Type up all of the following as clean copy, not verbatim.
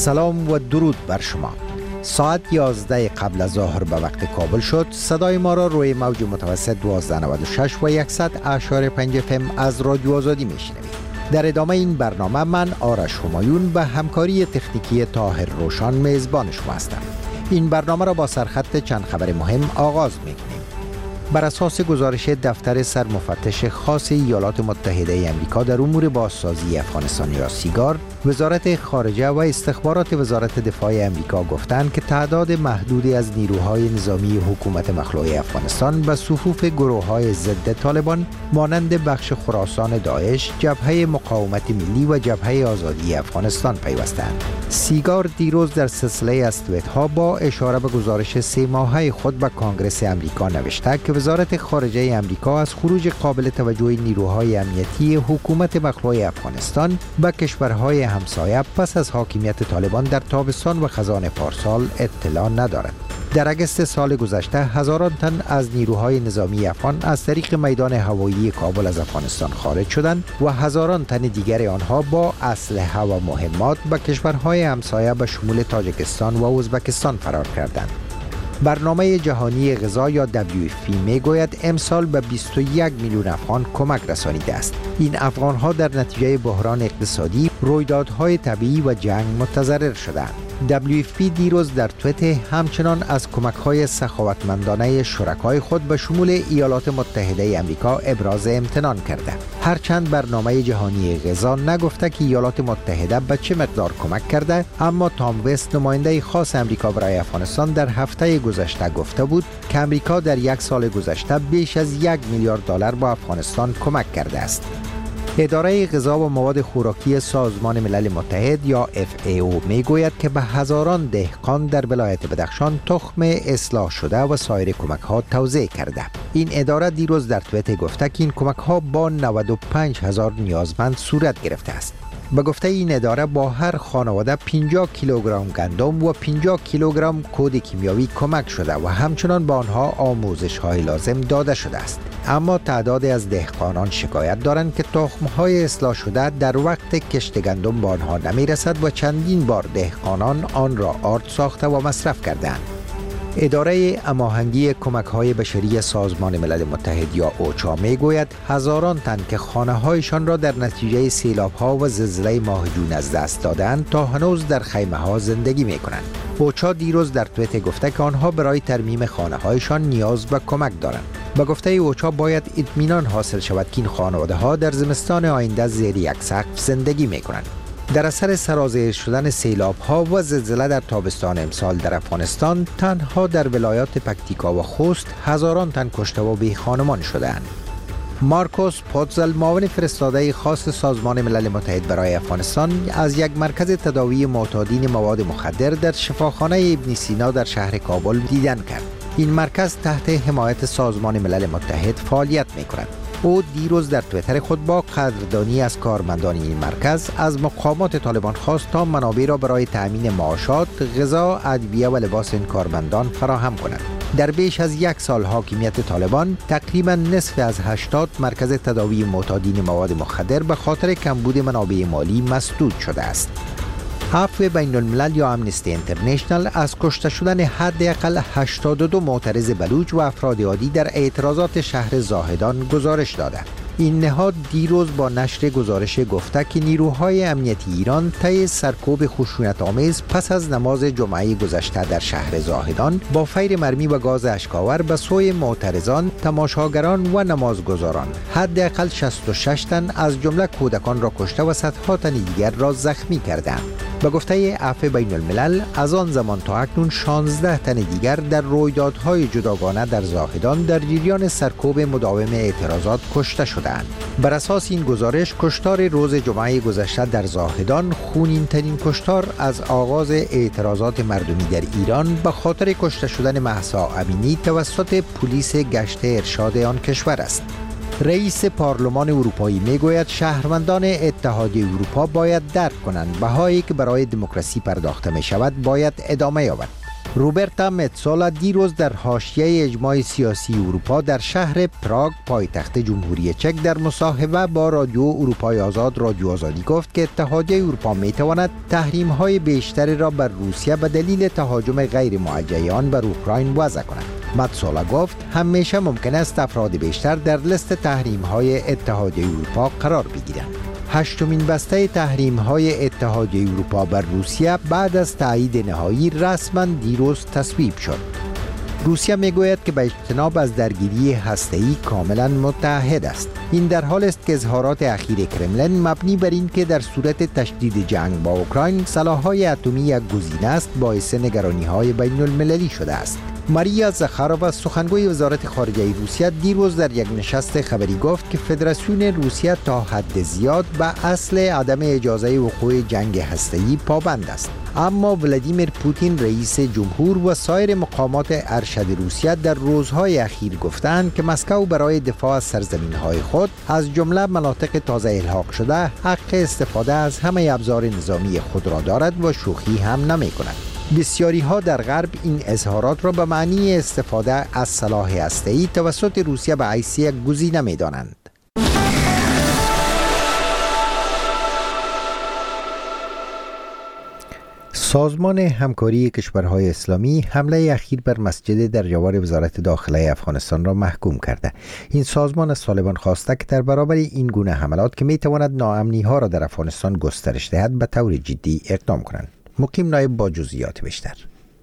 سلام و درود بر شما. ساعت 11 قبل از ظهر به وقت کابل شد. صدای ما را روی موج متوسط 1296 و 100.5 FM از رادیو آزادی میشنوید. در ادامه این برنامه من آرش همایون به همکاری تکنیکی طاهر روشان میزبان شما هستم. این برنامه را با سرخط چند خبر مهم آغاز میکنیم. بر اساس گزارش دفتر سرمفتش خاص ایالات متحده آمریکا در امور بازسازی افغانستان یا سیگار، وزارت خارجه و استخبارات وزارت دفاع آمریکا گفتند که تعداد محدودی از نیروهای نظامی حکومت مخلوع افغانستان به صفوف گروه‌های ضد طالبان مانند بخش خراسان داعش، جبهه مقاومت ملی و جبهه آزادی افغانستان پیوستند. سیگار دیروز در سلسله از توییت‌ها با اشاره به گزارش 3 ماهه خود به کانگرس آمریکا نوشته که وزارت خارجه آمریکا از خروج قابل توجه نیروهای امنیتی حکومت مخلوع افغانستان به کشورهای همسایه پس از حاکمیت طالبان در تابستان و خزان پارسال اطلاع ندارد. در اگست سال گذشته هزاران تن از نیروهای نظامی افغان از طریق میدان هوایی کابل از افغانستان خارج شدند و هزاران تن دیگر آنها با اسلحه و مهمات به کشورهای همسایه به شمول تاجیکستان و ازبکستان فرار کردند. برنامه جهانی غذا یا WFP میگوید امسال به 21 میلیون افغان کمک رسانیده است. این افغانها در نتیجه بحران اقتصادی، رویدادهای طبیعی و جنگ متضرر شدند. WFP دیروز در توییت همچنان از کمک‌های سخاوتمندانه شرکای خود به شمول ایالات متحده آمریکا ابراز امتنان کرده. هرچند برنامه جهانی غذا نگفته که ایالات متحده به چه مقدار کمک کرده، اما تام وست نماینده خاص آمریکا برای افغانستان در هفته گذشته گفته بود که آمریکا در یک سال گذشته بیش از 1 میلیارد دلار به افغانستان کمک کرده است. اداره غذا و مواد خوراکی سازمان ملل متحد یا FAO میگوید که به هزاران دهقان در ولایت بدخشان تخم اصلاح شده و سایر کمک ها توزیع کرده. این اداره دیروز در توییت گفته که این کمک ها با 95,000 نیازمند صورت گرفته است. به گفته این اداره با هر خانواده 50 کیلوگرم گندم و 50 کیلوگرم کود کیمیاوی کمک شده و همچنان به آنها آموزش های لازم داده شده است. اما تعدادی از دهقانان شکایت دارند که تخم های اصلاح شده در وقت کشت گندم به آنها نمی رسد و چندین بار دهقانان آن را آرد ساخته و مصرف کردند. اداره هماهنگی کمک‌های بشری سازمان ملل متحد یا اوچا میگوید هزاران تن که خانه‌هایشان را در نتیجه سیلاب‌ها و زلزله ماه جون از دست دادند تا هنوز در خیمه‌ها زندگی می‌کنند. اوچا دیروز در توییت گفته که آنها برای ترمیم خانه‌هایشان نیاز به کمک دارند. به گفته اوچا باید اطمینان حاصل شود که این خانواده‌ها در زمستان آینده زیر یک سقف زندگی می‌کنند. در اثر سرازیر شدن سیلاب‌ها و زلزله در تابستان امسال در افغانستان تنها در ولایات پکتیکا و خوست هزاران تن کشته و بی خانمان شدند. مارکوس پوتزل معاون فرستاده خاص سازمان ملل متحد برای افغانستان از یک مرکز تداوی معتادین مواد مخدر در شفاخانه ابن سینا در شهر کابل دیدن کرد. این مرکز تحت حمایت سازمان ملل متحد فعالیت می‌کند. او دیروز در توییتر خود با قدردانی از کارمندان این مرکز از مقامات طالبان خواست تا منابع را برای تأمین معاشات، غذا، ادویه و لباس این کارمندان فراهم کنند. در بیش از یک سال حاکمیت طالبان تقریبا نصف از 80 مرکز تداوی معتادین مواد مخدر به خاطر کمبود منابع مالی مسدود شده است. عفو بین الملل یا امنستی انترنشنال از کشته شدن حداقل 82 معترض بلوچ و افراد عادی در اعتراضات شهر زاهدان گزارش داده. این نهاد دیروز با نشر گزارش گفته که نیروهای امنیتی ایران طی سرکوب خشونت‌آمیز پس از نماز جمعه گذشته در شهر زاهدان با فیر مرمی و گاز اشک‌آور به سوی معترضان، تماشاگران و نمازگزاران حداقل 66 تن از جمله کودکان را کشته و صدها تن دیگر را زخمی کردند. به گفته عفو بین الملل از آن زمان تا اکنون 16 تن دیگر در رویدادهای جداگانه در زاهدان در جریان سرکوب مداوم اعتراضات کشته شدند. بر اساس این گزارش کشتار روز جمعه گذشته در زاهدان خونین ترین کشتار از آغاز اعتراضات مردمی در ایران به خاطر کشته شدن مهسا امینی توسط پلیس گشت ارشاد آن کشور است. رئیس پارلمان اروپایی میگوید شهروندان اتحادیه اروپا باید درک کنند بهایی که برای دموکراسی پرداخته می شود باید ادامه یابد. روبرتا متسولا دیروز در حاشیه اجماع سیاسی اروپا در شهر پراگ پایتخت جمهوری چک در مصاحبه با رادیو اروپای آزاد رادیو آزادی گفت که اتحادیه اروپا میتواند تحریم‌های بیشتری را بر روسیه به دلیل تهاجم غیر موجه آن بر اوکراین وضع کند. متسولا گفت همیشه ممکن است افراد بیشتر در لیست تحریم‌های اتحادیه اروپا قرار بگیرند. هشتمین بسته تحریم‌های اتحادیه اروپا بر روسیه بعد از تایید نهایی رسما دیروز تصویب شد. روسیه میگوید که به اجتناب از درگیری هسته‌ای کاملا متعهد است. این در حال است که اظهارات اخیر کرملین مبنی بر این که در صورت تشدید جنگ با اوکراین سلاح‌های اتمی یک گزینه است باعث نگرانی‌های بین‌المللی شده است. ماریا زخارووا سخنگوی وزارت خارجه روسیه دیروز در یک نشست خبری گفت که فدراسیون روسیه تا حد زیاد به اصل عدم اجازه وقوع جنگ هسته‌ای پابند است. اما ولادیمیر پوتین رئیس جمهور و سایر مقامات ارشد روسیه در روزهای اخیر گفتند که مسکو برای دفاع از سرزمین‌های خود از جمله مناطق تازه الحاق شده حق استفاده از همه ابزار نظامی خود را دارد و شوخی هم نمی‌کند. بسیاری ها در غرب این اظهارات را به معنی استفاده از سلاح هسته‌ای توسط روسیه به حیث یک گزینه می‌دانند. سازمان همکاری کشورهای اسلامی حمله اخیر بر مسجد در جوار وزارت داخله افغانستان را محکوم کرده. این سازمان از طالبان خواسته که در برابر این گونه حملات که می‌تواند ناامنی‌ها را در افغانستان گسترش دهد به طور جدی اقدام کنند. مقیم نایب با جزئیات بیشتر.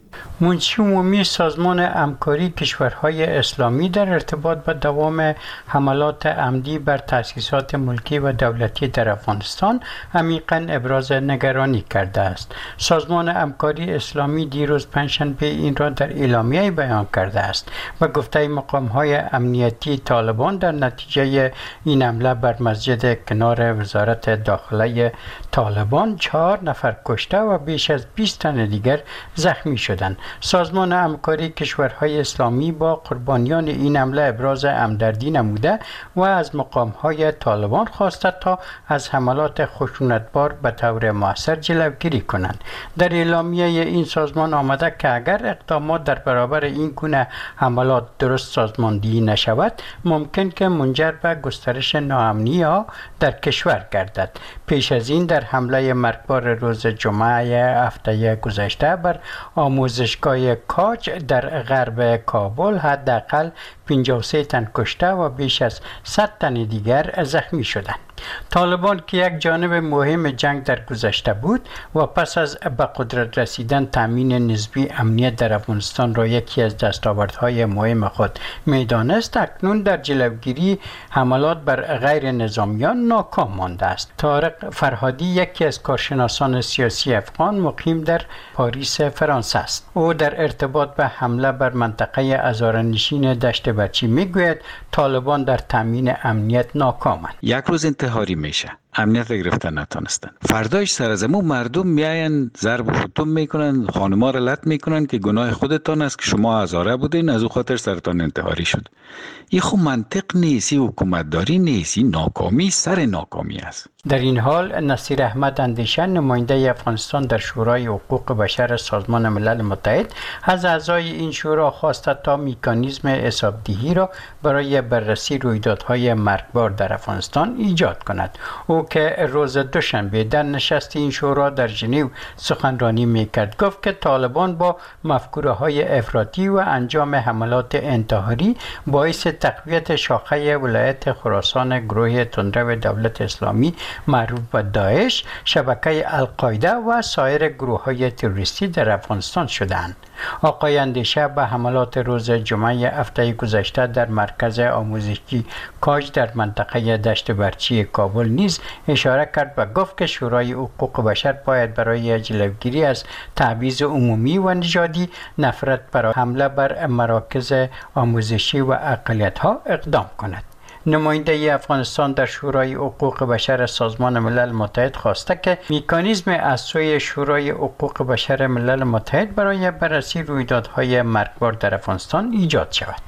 منشی عمومی سازمان همکاری کشورهای اسلامی در ارتباط با دوام حملات عمدی بر تأسیسات ملکی و دولتی در افغانستان عمیقاً ابراز نگرانی کرده است. سازمان همکاری اسلامی دیروز پنجشنبه این را در اعلامیه بیان کرده است و گفته مقام‌های امنیتی طالبان در نتیجه این حمله بر مسجد کنار وزارت داخله طالبان 4 نفر کشته و بیش از 20 تن دیگر زخمی شدند. سازمان همکاری کشورهای اسلامی با قربانیان این حمله ابراز همدردی نموده و از مقام‌های طالبان خواسته تا از حملات خشونتبار به طور مؤثر جلوگیری کنند. در اعلامیه این سازمان آمده که اگر اقدامات در برابر این گونه حملات درست سازماندهی نشود ممکن که منجر به گسترش ناامنی‌ها در کشور گردد. پیش از این در حمله مرگبار روز جمعه هفته گذشته بر آموزشگاه کاج در غرب کابل حداقل 53 تن کشته و بیش از 100 تن دیگر زخمی شدند. طالبان که یک جانب مهم جنگ در گذشته بود و پس از به قدرت رسیدن تامین نسبی امنیت در افغانستان را یکی از دستاوردهای مهم خود می‌دانست، اکنون در جلوگیری حملات بر غیر نظامیان ناکام مانده است. طارق فرهادی یکی از کارشناسان سیاسی افغان مقیم در پاریس فرانسه است. او در ارتباط به حمله بر منطقه هزاره‌نشین دشت برچی میگوید طالبان در تامین امنیت ناکامند. یک روز انتحاری میشه، امنیت گرفتن نتونستن، فرداش سر از امو مردم میاین ضرب و شتم میکنن، خانما را لط میکنن که گناه خودتان است که شما هزاره بودین از او خاطر سرتان انتحاری شد. این خب منطق نیست، حکومتداری نیست، ناکامی سر ناکامی است. در این حال نصیر احمد اندیشه نماینده افغانستان در شورای حقوق بشر سازمان ملل متحد از اعضای این شورا خواسته تا مکانیزم حسابدهی را برای بررسی رویدادهای مرگبار در افغانستان ایجاد کند. او که روز دوشنبه در نشست این شورا در ژنو سخنرانی میکرد گفت که طالبان با مفکوره‌های افراطی و انجام حملات انتحاری باعث تقویت شاخه ولایت خراسان گروه تندرو دولت اسلامی معروف به داعش، شبکه القاعده و سایر گروه‌های تروریستی در افغانستان شدند. آقای اندیشه به حملات روز جمعه هفته گذشته در مرکز آموزشی کاج در منطقه دشت برچی کابل نیز اشاره کرد و گفت که شورای حقوق بشر باید برای جلوگیری از تبعیض عمومی و نژادی، نفرت برای حمله بر مراکز آموزشی و اقلیت‌ها اقدام کند. نماینده افغانستان در شورای حقوق بشر سازمان ملل متحد خواسته که مکانیزم از سوی شورای حقوق بشر ملل متحد برای بررسی رویدادهای مرگبار در افغانستان ایجاد شود.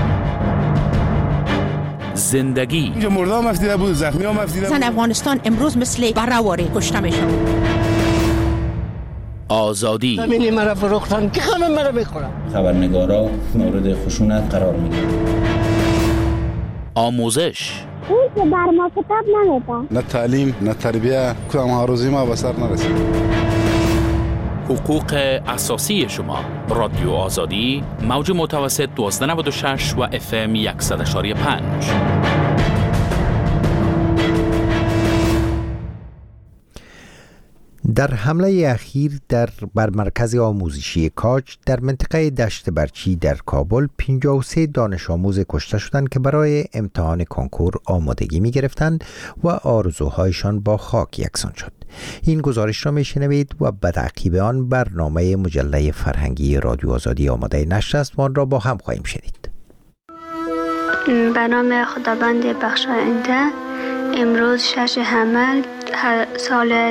زندگی اینجا مردم مفتیده بود، زخمی ها مفتیده بود. زن افغانستان امروز مثل برهواری کشته میشن. آزادی. زمین مرا فروختن که همه مرا میخورم. خبرنگارا مورد خشونت قرار میگیرن. آموزش. اون که بر ما کتاب نمیده. نه تعلیم نه تربیه کدام هروزی ما به سر نرسید. حقوق اساسی شما. رادیو آزادی موج متوسط 1296 و FM 100.5. در حمله اخیر بر مرکز آموزشی کاج در منطقه دشت برچی در کابل 53 دانش آموز کشته شدند که برای امتحان کنکور آمادگی می گرفتند و آرزوهایشان با خاک یکسان شد. این گزارش را می شنوید و به تعقیب آن برنامه مجله فرهنگی رادیو آزادی آماده نشر است و آن را با هم خواهیم شنید. به نام خداوند بخشاینده. امروز 6 حمل سال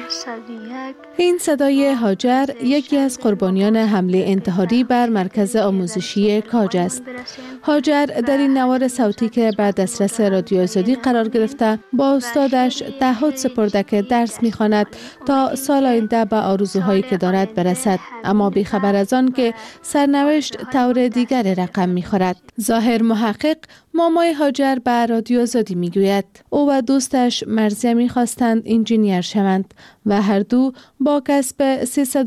401. این صدای هاجر یکی از قربانیان حمله انتحاری بر مرکز آموزشی کاج است. هاجر در این نوار صوتی که بر دسترس رادیو آزادی قرار گرفته با استادش تعهد سپرده که درس می‌خواند تا سال آینده به آرزوهایی که دارد برسد، اما بی‌خبر از آن که سرنوشت طور دیگر رقم می‌خورد. ظاهر محقق مامای هاجر به رادیو آزادی میگوید او و دوستش مرضیه میخواستند انجینیر شوند و هر دو با کسب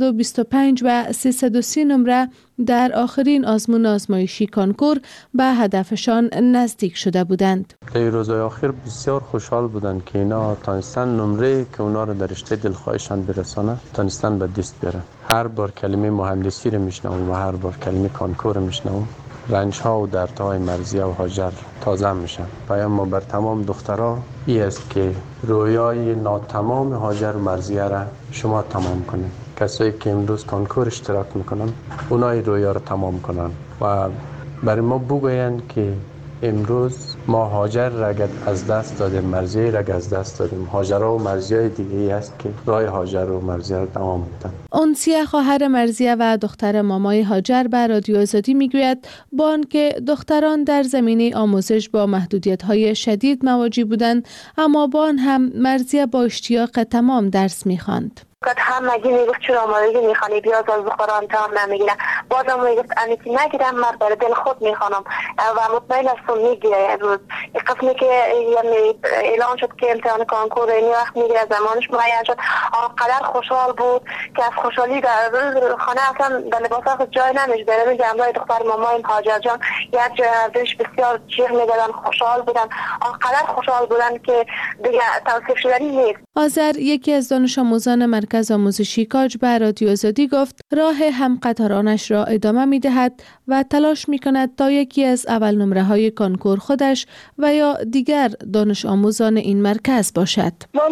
325 و 330 نمره در آخرین آزمون آزمایشی کنکور به هدفشان نزدیک شده بودند. در روزهای آخر بسیار خوشحال بودند که اینا تانستن نمره که اونا رو در رشته دلخواهشان برسانه تانستن به دست بیارن. هر بار کلمه مهندسی رو میشنوم و هر بار کلمه کنکور رو میشنوم، رنج ها و دردهای مرضیه و هاجر تازه میشن. پیام ما بر تمام دخترها این است که رویای ناتمام هاجر و مرضیه را شما تمام کنید. کسایی که امروز کنکور اشتراک میکنن اونای رویا را تمام کنن و برای ما بگوین که امروز ما هاجر را از دست دادیم، مرضیه را از دست دادیم. هاجرها و مرضیه دیگه است که راه هاجر و مرضیه را تمام میکنن. انسیه خواهر مرضیه و دختر مامای هاجر به رادیو آزادی میگوید با آنکه دختران در زمینه آموزش با محدودیت‌های شدید مواجه بودند، اما با آن هم مرضیه با اشتیاق تمام درس می‌خواند. همگی میگفت چرا آمادگی میخوانی بیا از بخوران تا هم نمیگیرم. بازم میگفت امیتی نگیرم، من برای دل خود میخوانم و مطمئن هستم میگیره. امروز این قسمی که اعلان شد که امتحان کنکور این وقت میگیره، زمانش معین شد، آنقدر خوشحال بود که از خوشحالی در خانه اصلا در لباس خود جای نمیشه. برای جمعای دختر مامای هاجر جان یک جایش بسیار جیغ میدادن، خوشحال بودن، آنقدر خوشحال بودن که دیگه توصیف شدنی نیست. آذر یکی از دانش آموزان مرکز آموزشی کاج به رادیو آزادی گفت راه هم قطارانش را ادامه می دهد و تلاش می کند تا یکی از اول نمره های کنکور خودش و یا دیگر دانش آموزان این مرکز باشد. ما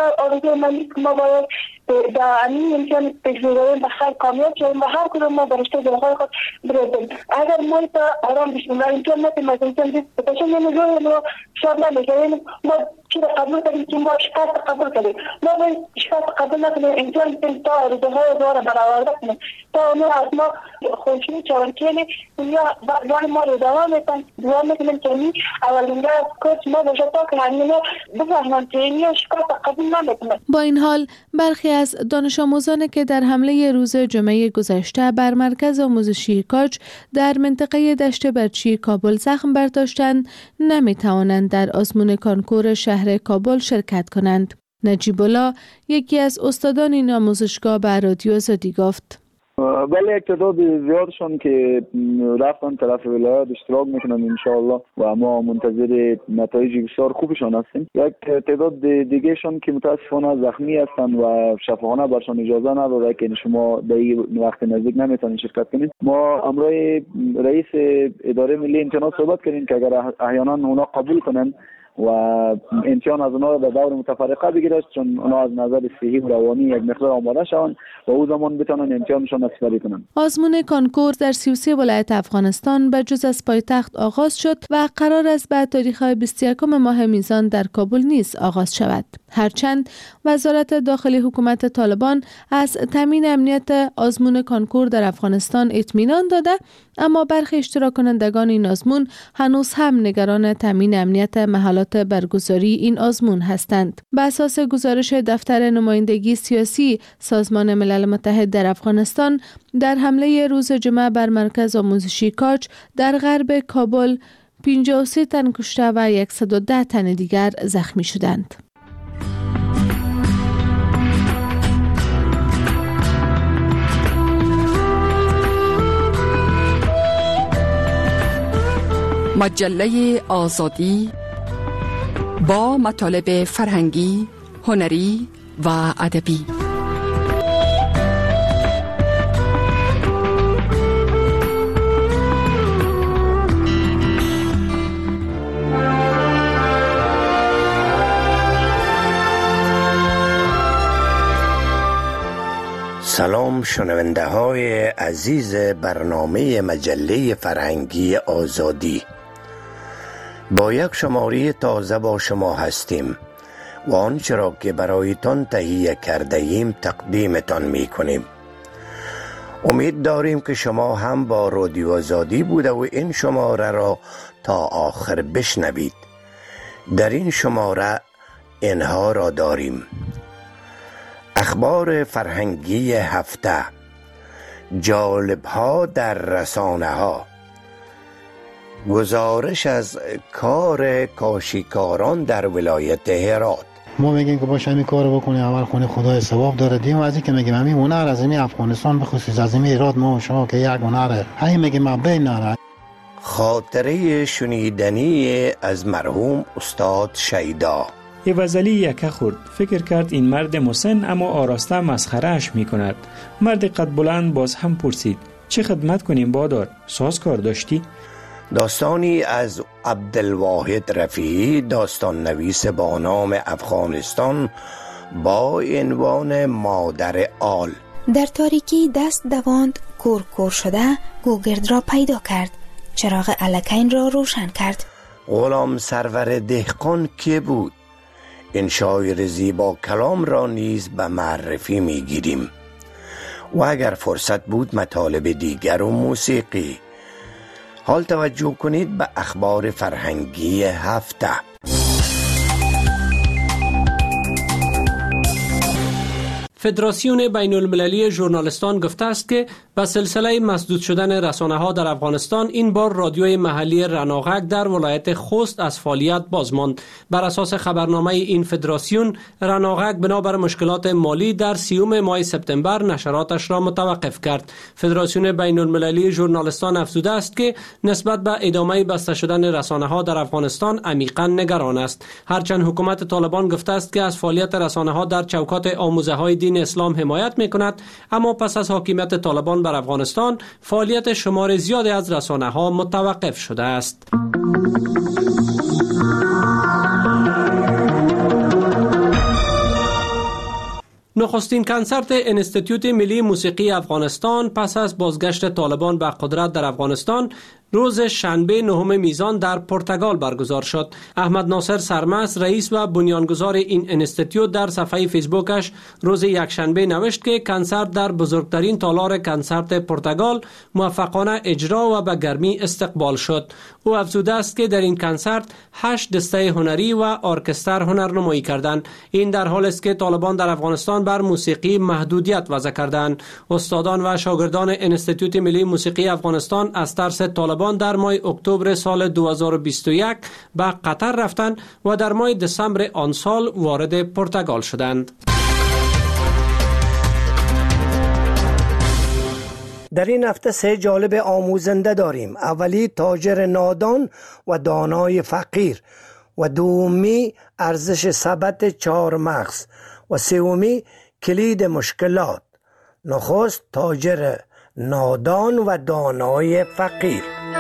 باید در این امتحان پیش‌بینی بخیر کامیاب شویم و هر کدوم ما به رشته دلخواه خود برسیم. اگر ما آرام بشیم و امتحان نتیم از امتحان بسیم نمی‌گویم ما شاد نمی‌شویم. ما چیز قبول کردیم که ما شکست قبول کردیم. ما باید شکست قبول نکنیم، امتحان بسیم تا آرزوهای دوباره برآورده کنیم تا اونا از ما خوشی چارکنی یا برای ما رو دوام میتن دعا میکنیم که می اولین از کورس ما باشه تا که همین بفهمن که این شکست قبول نمیکنه. با این حال برخی از دانش آموزانی که در حمله روز جمعه گذشته بر مرکز آموزشی کاج در منطقه دشت برچی کابل زخم برداشتند نمیتوانند در آزمون کنکور شهر کابل شرکت کنند. نجیب الله یکی از استادان این آموزشگاه به رادیو آزادی گفت ولی یک تعداد زیادشون که رفتن طرف ولایت اشتراک میکنن انشاءالله و ما منتظر نتایج بسیار خوبشان هستیم. یک تعداد دیگهشون که متاسفانه زخمی هستن و شفاخانه برشان اجازه نداره که شما در این وقت نزدیک نمیتونین شرکت کنید. ما امروز رئیس اداره ملی امتحانات صحبت کردیم که اگر احیانا اونا قبول کنن و امتحان از اونا به دور متفرقه بگیرد، چون اونا از نظر صحی و روانی یک مقدار آماده شوند و او زمان بتونن امتحانشون اسپری کنن. آزمون کنکور در 33 ولایت افغانستان به جز از پایتخت آغاز شد و قرار است بعد تاریخ 21 ماه میزان در کابل نیز آغاز شود. هرچند وزارت داخلی حکومت طالبان از تامین امنیت آزمون کنکور در افغانستان اطمینان داده، اما برخی اشتراک کنندگان این آزمون هنوز هم نگران تامین امنیت محلات اطلاعات برگزاری این آزمون هستند. بر اساس گزارش دفتر نمایندگی سیاسی سازمان ملل متحد در افغانستان، در حمله روز جمعه بر مرکز آموزشی کاج در غرب کابل 53 تن کشته و 110 تن دیگر زخمی شدند. مجله آزادی با مطالب فرهنگی، هنری و ادبی. سلام شنونده های عزیز برنامه مجله فرهنگی آزادی. با یک شماره تازه با شما هستیم و آنچه را که برایتان تهیه کرده ایم تقدیمتان می کنیم. امید داریم که شما هم با رادیو آزادی بوده و این شماره را تا آخر بشنوید. در این شماره اینها را داریم: اخبار فرهنگی هفته، جالب‌ها در رسانه ها، گزارش از کار کاشیکاران در ولایت هرات. ما میگیم که باشه همین کارو بکنیم، اول خونه خدای ثواب داره. دیم از اینکه میگیم همین هنر از این افغانستان بخصوص از این هرات ما شما که یک هنره، همین میگیم ما بین نره. خاطره شنیدنی از مرحوم استاد شیدا. یه وزلی یکه خورد، فکر کرد این مرد مسن اما آراسته مسخرهش می کند. مرد قد بلند باز هم پرسید چه خدمت کنیم بادار؟ ساز کار داشتی؟ داستانی از عبدالواحد رفیعی، داستان نویس با نام افغانستان، با عنوان مادر آل. در تاریکی دست دواند، کور شده گوگرد را پیدا کرد، چراغ الکین را روشن کرد. غلام سرور دهقان که بود؟ این شاعر زیبا کلام را نیز به معرفی می گیریم و اگر فرصت بود مطالب دیگر و موسیقی. حال توجه کنید به اخبار فرهنگی هفته. فدراسیون بین المللی ژورنالیستان گفته است که به سلسله مسدود شدن رسانه‌ها در افغانستان این بار رادیوی محلی رناغک در ولایت خوست از فعالیت باز ماند. بر اساس خبرنامه این فدراسیون، رناغک بنابر مشکلات مالی در 30 ماه سپتامبر نشراتش را متوقف کرد. فدراسیون بین المللی ژورنالیستان افزوده است که نسبت به ادامه بسته شدن رسانه‌ها در افغانستان عمیقاً نگران است. هرچند حکومت طالبان گفته است که از فعالیت رسانه‌ها در چوکات آموزه‌های دین اسلام حمایت می‌کند، اما پس از حاکمیت طالبان بر افغانستان فعالیت شمار زیادی از رسانه‌ها متوقف شده است. نخستین کنسرت انستیتوت ملی موسیقی افغانستان پس از بازگشت طالبان به قدرت در افغانستان روز شنبه 9 میزان در پرتغال برگزار شد. احمد ناصر سرمست، رئیس و بنیانگذار این انستیتوت، در صفحه فیسبوکش روز یکشنبه نوشت که کنسرت در بزرگترین تالار کنسرت پرتغال موفقانه اجرا و به گرمی استقبال شد. او افزوده است که در این کنسرت 8 دسته هنری و ارکستر هنرنمایی کردند. این در حالی است که طالبان در افغانستان بر موسیقی محدودیت وضع کردند. استادان و شاگردان انستیتوت ملی موسیقی افغانستان از ترس طالبان در ماه اکتبر سال 2021 به قطر رفتند و در ماه دسامبر آن سال وارد پرتغال شدند. در این هفته 3 جالب آموزنده داریم. اولی تاجر نادان و دانای فقیر، و دومی ارزش ثبت 4 مغز، و سومی کلید مشکلات. نخست تاجر نادان و دانای فقیر.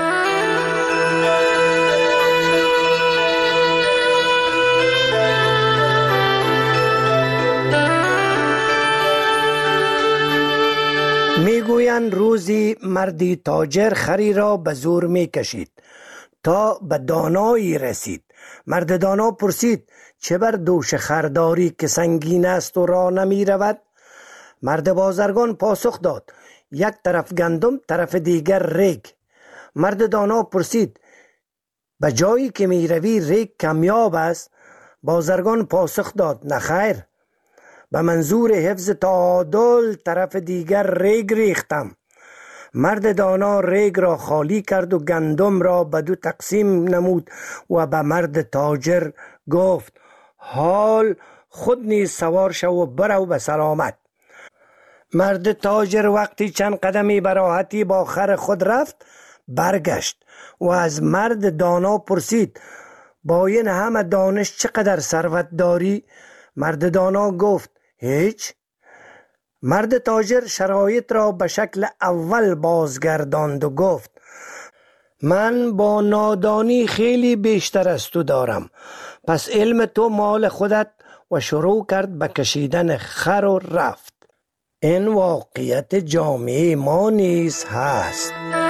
میگویند روزی مردی تاجر خری را به زور میکشید تا به دانایی رسید. مرد دانا پرسید چه بر دوش خرداری که سنگین است و راه نمی رود؟ مرد بازرگان پاسخ داد یک طرف گندم طرف دیگر ریگ. مرد دانا پرسید به جایی که می روی ریگ کمیاب است. بازرگان پاسخ داد نخیر، به منظور حفظ تعادل طرف دیگر ریگ ریختم. مرد دانا ریگ را خالی کرد و گندم را به دو تقسیم نمود و به مرد تاجر گفت حال خود نیز سوار شو و برو به سلامت. مرد تاجر وقتی چند قدمی به راحتی با خر خود رفت برگشت و از مرد دانا پرسید با این همه دانش چقدر ثروت داری؟ مرد دانا گفت هیچ. مرد تاجر شرایط را به شکل اول بازگرداند و گفت من با نادانی خیلی بیشتر از تو دارم، پس علم تو مال خودت. و شروع کرد به کشیدن خر و رفت. این واقعیت جامعه ما نیز هست.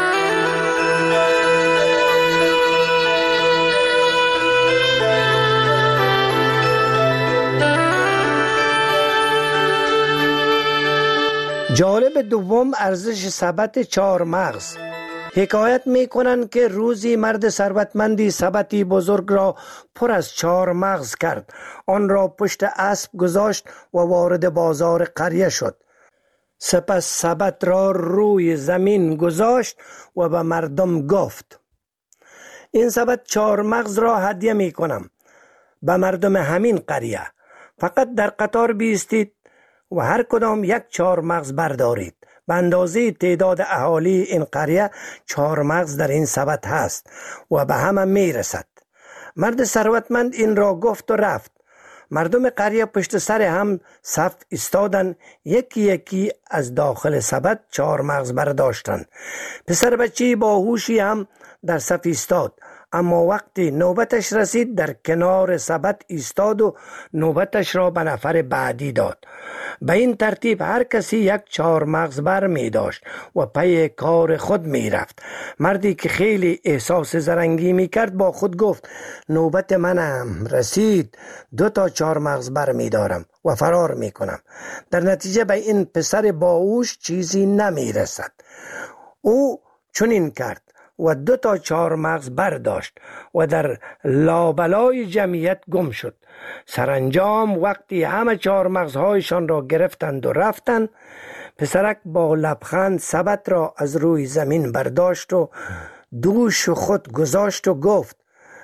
جالب دوم ارزش سبد 4 مغز. حکایت می کنند که روزی مرد ثروتمندی سبدی بزرگ را پر از 4 مغز کرد. آن را پشت اسب گذاشت و وارد بازار قریه شد. سپس سبد را روی زمین گذاشت و به مردم گفت این سبد 4 مغز را هدیه می کنم به مردم همین قریه. فقط در قطار بیستید و هر کدام 1 4 مغز بردارید. به اندازه تعداد اهالی این قریه 4 مغز در این سبد هست و به همه می رسد. مرد ثروتمند این را گفت و رفت. مردم قریه پشت سر هم صف ایستادند، یکی یکی از داخل سبد 4 مغز برداشتند. پسر بچه باهوشی هم در صف ایستاد، اما وقتی نوبتش رسید در کنار سبد ایستاد و نوبتش را به نفر بعدی داد. به این ترتیب هر کسی 1 4 مغز بر می داشت و پی کار خود می رفت. مردی که خیلی احساس زرنگی می کرد با خود گفت نوبت منم رسید، 2 تا 4 مغز بر می دارم و فرار می کنم. در نتیجه به این پسر باهوش چیزی نمی رسد. او چنین کرد و 2 تا 4 مغز برداشت و در لابلای جمعیت گم شد. سرانجام وقتی همه 4 مغزهایشان را گرفتند و رفتند، پسرک با لبخند سبد را از روی زمین برداشت و دوش خود گذاشت و گفت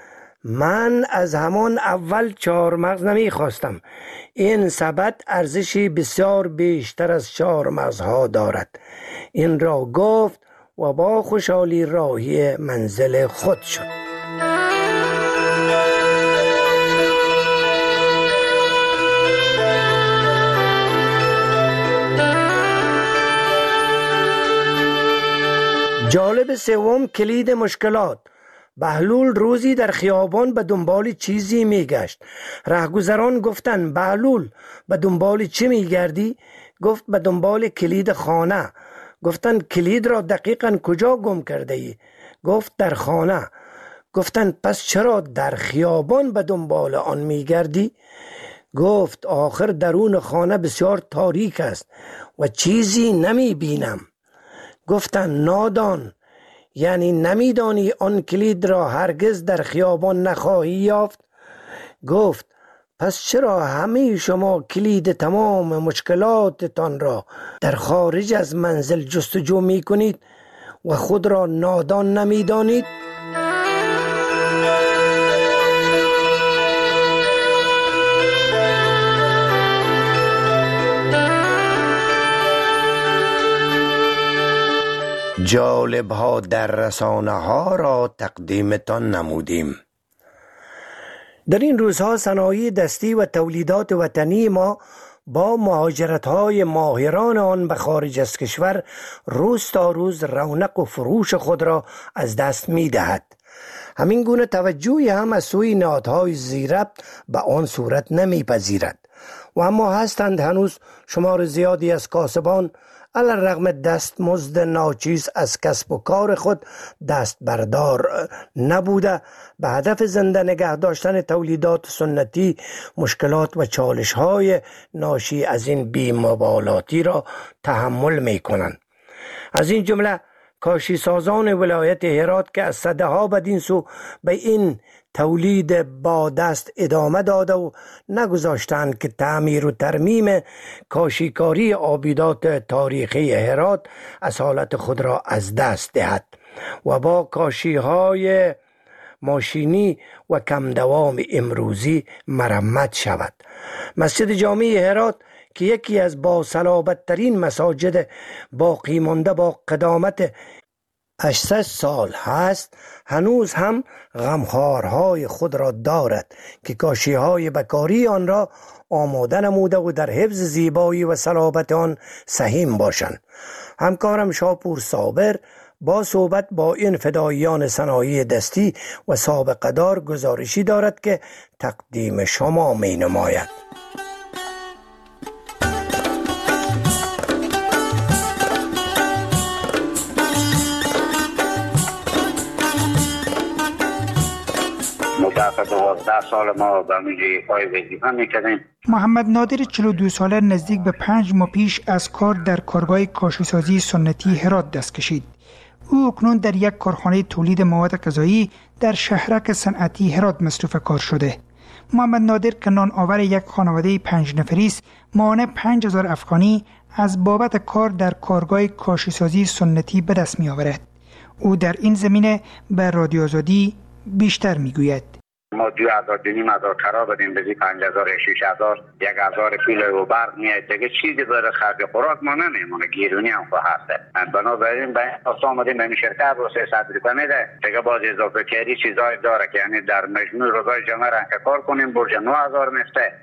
من از همان اول 4 مغز نمی خواستم. این سبد ارزشی بسیار بیشتر از 4 مغزها دارد. این را گفت و با خوشحالی راهی منزل خود شد. جالب سوم کلید مشکلات. بهلول روزی در خیابان به دنبال چیزی میگشت. رهگذران گفتند بهلول به دنبال چی میگردی؟ گفت به دنبال کلید خانه. گفتند کلید را دقیقاً کجا گم کرده ای؟ گفت در خانه. گفتند پس چرا در خیابان به دنبال آن میگردی؟ گفت آخر درون خانه بسیار تاریک است و چیزی نمی بینم. گفتند نادان، یعنی نمیدانی آن کلید را هرگز در خیابان نخواهی یافت؟ گفت پس چرا همه شما کلید تمام مشکلاتتان را در خارج از منزل جستجو می کنید و خود را نادان نمی دانید؟ جالب ها در رسانه ها را تقدیمتان نمودیم. در این روزها صنایع دستی و تولیدات وطنی ما با مهاجرت های ماهران آن به خارج از کشور روز تا روز رونق و فروش خود را از دست می دهد. همین گونه توجهی هم از سوی نهادهای ذی‌ربط به آن صورت نمی پذیرد. و اما هستند هنوز شمار زیادی از کاسبان علی الرغم دستمزد ناچیز از کسب و کار خود دست بردار نبوده به هدف زنده نگه داشتن تولیدات سنتی مشکلات و چالش های ناشی از این بی‌مبالاتی را تحمل می کنند. از این جمله کاشی سازان ولایت هرات که از صدها بدین سو به این تولید با دست ادامه داده و نگذاشتند که تعمیر و ترمیم کاشیکاری آبیدات تاریخی هرات اصالت خود را از دست دهد و با کاشی‌های ماشینی و کم دوام امروزی مرمت شود. مسجد جامع هرات که یکی از باصلابت ترین مساجد باقی مانده با قدامت 800 سال هست، هنوز هم غمخوارهای خود را دارد که کاشی‌های بکاری آن را آماده نموده و در حفظ زیبایی و صلابت آن سهیم باشند. همکارم شاپور صابر با صحبت با این فداییان صنایع دستی و سابقه دار گزارشی دارد که تقدیم شما می نماید. مدت 12 سال ما به میجه پای وظیفه میکردیم. محمد نادر 42 ساله نزدیک به 5 ماه پیش از کار در کارگاه کاشیسازی سنتی هرات دست کشید. او اکنون در یک کارخانه تولید مواد غذایی در شهرک صنعتی هرات مصروف کار شده. محمد نادر که نان آور یک خانواده 5 نفری است، ماهانه 5000 افغانی از بابت کار در کارگاه کاشیسازی سنتی به دست می آورد. او در این زمینه به رادیو آزادی بیشتر می گوید. ما 2,500 کرا بدیم بزی 5,000 6,000 1,000 کیلو برق میاد دیگه چیزی برای خرج خوراک ما نمیمونه، گیرونی هم هست. بنابراین به اساس آمدیم به این شرکت رو 300 روپیه میده دیگه باز اضافه کاری چیزای داره که یعنی در مجموع روزای جمعه رنگ کار کنیم برج 9,000 میفته.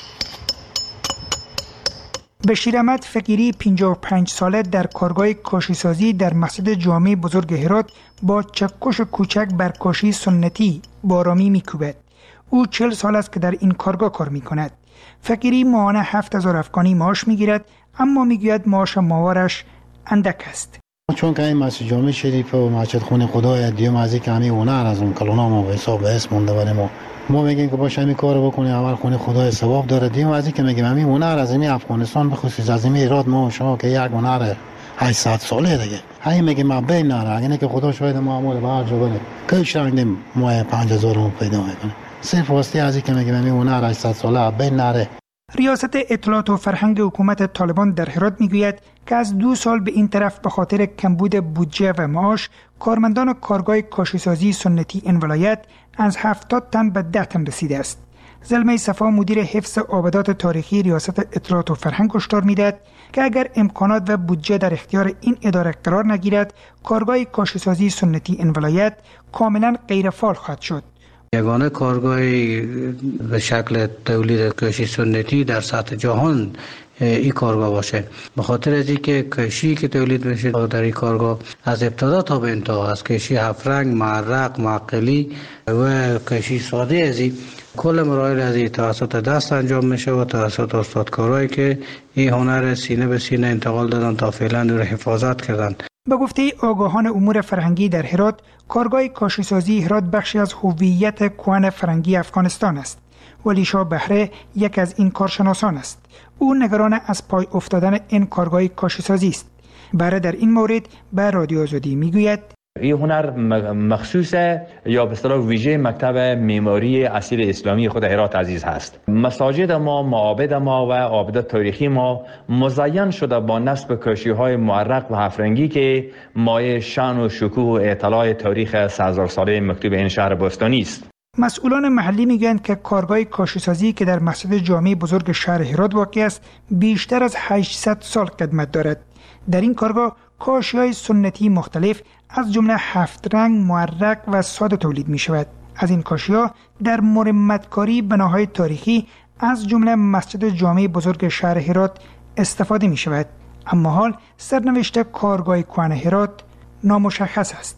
بشیر احمد فقیری 55 ساله در کارگاه کاشیسازی در مسجد جامع بزرگ هرات با چکش کوچک بر کاشی سنتی بارامی میکوبد. او 40 سال است که در این کارگاه کار میکند. فقیری ماهانه 7,000 افغانی معاش میگیرد، اما میگوید معاش ماهوارش اندک است. چون که این مسجد جامع شریف و مسجد خون خدای دیو مازی که همین هنر از اون کلونا ما به حساب اسم مونده بریم ما میگیم که باشه همین کارو بکنیم، اول خونه خدای ثواب داره. دیو مازی که میگیم همین هنر از این افغانستان به خصوص از این ایراد ما شما که یک هنر 800 ساله دیگه همین میگیم ما بین نره اگه نه که خدا شاید معمول به هر جا بره کش رنگیم ما 5000 رو پیدا میکنه صرف واسطه از این که میگیم همین هنر 800 ساله بین نره. ریاست اطلاعات و فرهنگ حکومت طالبان در هرات میگوید که از 2 سال به این طرف به خاطر کمبود بودجه و معاش کارمندان کارگاه کاشیسازی سنتی این ولایت از 70 تن به 10 تن رسیده است. زلمه صفا مدیر حفظ آبادات تاریخی ریاست اطلاعات و فرهنگ هشدار میدهد که اگر امکانات و بودجه در اختیار این اداره قرار نگیرد کارگاه کاشیسازی سنتی این ولایت کاملا غیر فعال خواهد شد. یگانه کارگاهی به شکل تولید کاشی سنتی در سطح جهان این کارگاه باشه، به خاطر از اینکه کاشی که تولید میشه در این کارگاه از ابتدا تا به انتها از کاشی 7 رنگ، معرق، معقلی و کاشی ساده از این کل مراحل از این توسط دست انجام میشه و توسط استادکارایی که این هنر سینه به سینه انتقال دادن تا فعلا رو حفاظت کردن. به گفته آگاهان امور فرهنگی در هرات، کارگاه کاشیسازی هرات بخشی از هویت کهن فرهنگی افغانستان است. ولی شاه بهره یک از این کارشناسان است. او نگران از پای افتادن این کارگاه کاشیسازی است. بهره در این مورد به رادیو آزادی میگوید این هنر مخصوص یا به اصطلاح ویژه مکتب معماری اصیل اسلامی خود هرات عزیز هست. مساجد ما، معابد ما و آبادات تاریخی ما مزین شده با نصب کاشی‌های معرق و هفرنگی که مایه شأن و شکوه و اطلاع تاریخ 3000 ساله مکتوب این شهر باستانی است. مسئولان محلی میگویند که کارگاه کاشیسازی که در مسجد جامع بزرگ شهر هرات واقع است بیشتر از 800 سال قدمت دارد. در این کارگاه کاشی‌های سنتی مختلف از جمله 7 رنگ، معرق و ساده تولید می شود. از این کاشی‌ها در مرمتکاری بناهای تاریخی از جمله مسجد جامع بزرگ شهر هرات استفاده می شود. اما حال سرنوشت کارگاه کهن هرات نامشخص است.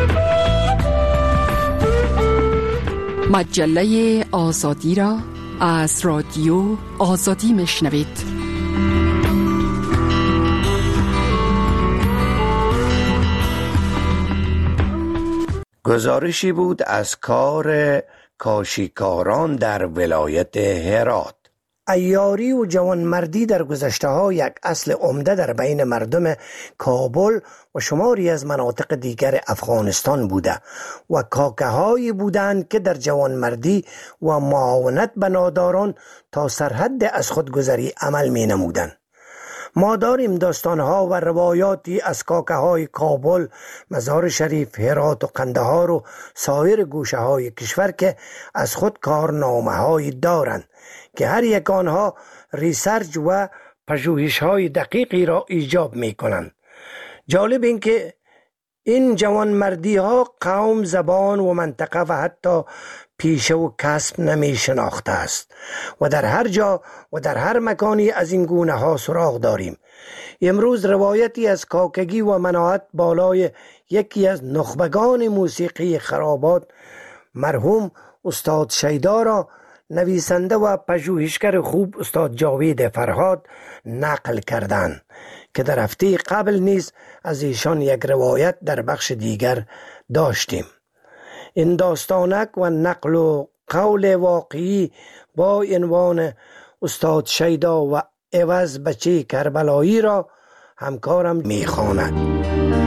مجله آزادی را از رادیو آزادی میشنوید. گزارشی بود از کار کاشیکاران در ولایت هرات. عیاری و جوانمردی در گذشته ها یک اصل عمده در بین مردم کابل و شماری از مناطق دیگر افغانستان بوده و کاکه هایی بودند که در جوانمردی و معاونت به ناداران تا سرحد از خودگذری عمل می نمودند. ما داریم داستانها و روایاتی از کاکه های کابل، مزار شریف، هرات و قندهار و سایر گوشه های کشور که از خود کارنامه هایی دارند که هر یک آنها ریسرچ و پژوهش های دقیقی را ایجاب می کنند. جالب این که این جوانمردی ها قوم، زبان و منطقه و حتی پیشه و کسب نمی شناخته است و در هر جا و در هر مکانی از این گونه ها سراغ داریم. امروز روایتی از کاکگی و مناعت بالای یکی از نخبگان موسیقی خرابات، مرحوم استاد شیدا را نویسنده و پژوهشگر خوب استاد جاوید فرهاد نقل کردند که در هفته قبل نیز از ایشان یک روایت در بخش دیگر داشتیم. این داستانک و نقل و قول واقعی با عنوان استاد شیدا و عوض بچه کربلایی را همکارم میخواند.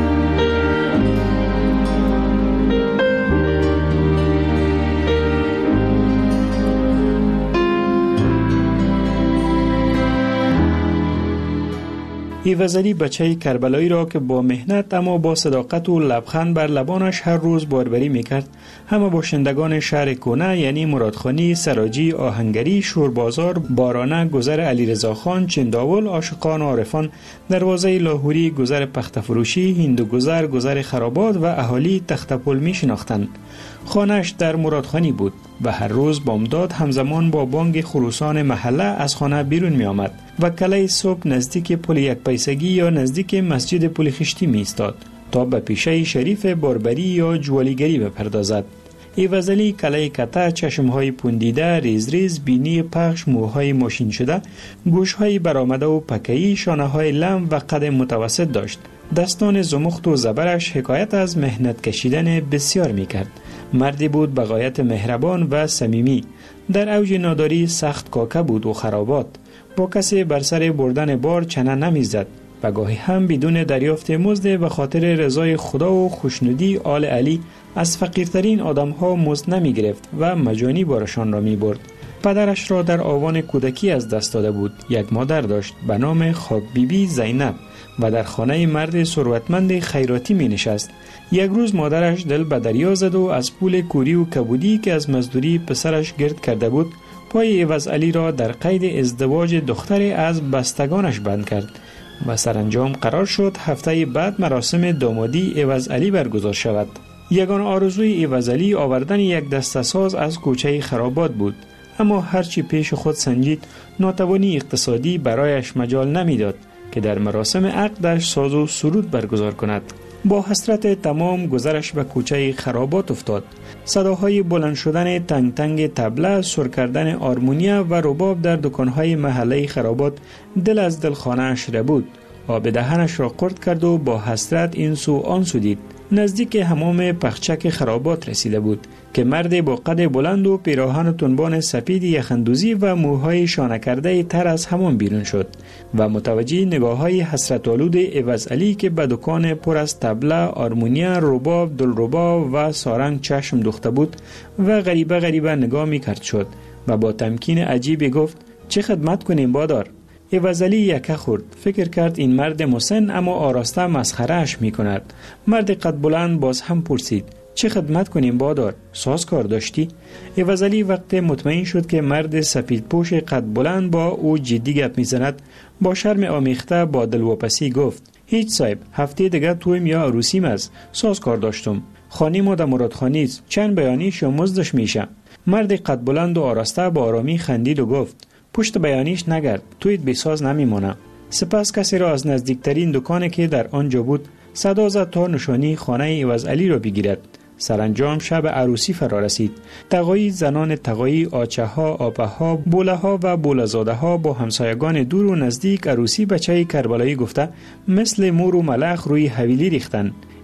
ایوزعلی بچه کربلایی را که با مهنت اما با صداقت و لبخند بر لبانش هر روز باربری میکرد، همه باشندگان شهر کونه یعنی مرادخانی، سراجی، آهنگری، شوربازار، بارانه، گذر علیرضا خان، چنداول، عاشقان و عارفان، دروازه لاهوری، گذر پختفروشی، هندوگذر، گذر خرابات و اهالی تختپل می شناختند. خانه‌اش در مرادخانی بود و هر روز بامداد همزمان با بانگ خروسان محله از خانه بیرون می آمد و کله صبح نزدیک پل یک پیسگی یا نزدیک مسجد پل خشتی می ایستاد تا به پیشه شریف باربری یا جوالیگری بپردازد. ایوزعلی کله کته، چشمهای پوندیده، ریز ریز، بینی پخش، موهای ماشین شده، گوشهای برآمده و پکه‌ای، شانه‌های لم و قد متوسط داشت. دستان زمخت و زبرش حکایت از مهنت کشیدن بسیار می کرد. مردی بود به غایت مهربان و صمیمی. در اوج ناداری سخت کاکه بود و خرابات. با کسی بر سر بردن بار چنه نمیزد و گاهی هم بدون دریافت مزد به خاطر رضای خدا و خوشنودی آل علی از فقیرترین آدمها مزد نمی گرفت و مجانی بارشان را می برد. پدرش را در آوان کودکی از دست داده بود. یک مادر داشت به نام خاک بیبی زینب و در خانه مرد ثروتمند خیراتی می نشست. یک روز مادرش دل به دریا زد و از پول کوری و کبودی که از مزدوری پسرش گرد کرده بود، پای ایوزعلی را در قید ازدواج دختری از بستگانش بند کرد و سرانجام قرار شد هفته بعد مراسم دامادی ایوزعلی برگزار شود. یگان آرزوی ایوزعلی آوردن یک دسته ساز از کوچه خرابات بود، اما هرچی پیش خود سنجید ناتوانی اقتصادی برایش مجال نمیداد که در مراسم عقدش ساز و سرود برگزار کند. با حسرت تمام گذرش به کوچه خرابات افتاد. صداهای بلند شدن تنگ تنگ طبله، سر کردن آرمونیا و رباب در دکانهای محله خرابات دل از دل خانه‌اش ربود. آب دهنش را قرد کرد و با حسرت این سو آن سو دید. نزدیک حمام پخچک خرابات رسیده بود که مرد با قد بلند و پیراهن و تنبان سپید یخندوزی و موهای شانه کرده تر از حمام بیرون شد و متوجه نگاه‌های حسرت‌آلود ایوزعلی که به دکان پر از طبله، آرمونیا، رباب، دلربا و سارنگ چشم دوخته بود و غریبه نگاه می‌کرد شد و با تمکین عجیبی گفت: چه خدمت کنیم بادار؟ ایوزعلی یکه خورد. فکر کرد این مرد مسن اما آراسته مسخره‌اش می‌کند. مرد قد بلند باز هم پرسید: چه خدمت کنیم بادار؟ ساز کار داشتی؟ ایوزعلی وقت مطمئن شد که مرد سفید پوش قد بلند با او جدی گپ می‌زند، با شرم آمیخته با دلواپسی گفت: هیچ صاحب، هفته دیگه تویم یا عروسیم است. ساز کار داشتم. خانی ما در مرادخانی است. چند بیانیش یا مزدش میشه. مرد قد بلند و آراسته با آرامی خندید و گفت: پشت بیانیش نگرد، تویت بساز نمیمونه. سپس کسی را از نزدیکترین دکانی که در آنجا بود صدا زد تا نشانی خانه ایوزعلی را بگیرد. سرانجام شب عروسی فرا رسید. تقایی زنان تقایی، آچه ها، آپه ها، بوله ها و بوله‌زاده ها با همسایگان دور و نزدیک عروسی بچه کربلایی گفته مثل مور و ملخ روی حویلی ریختن.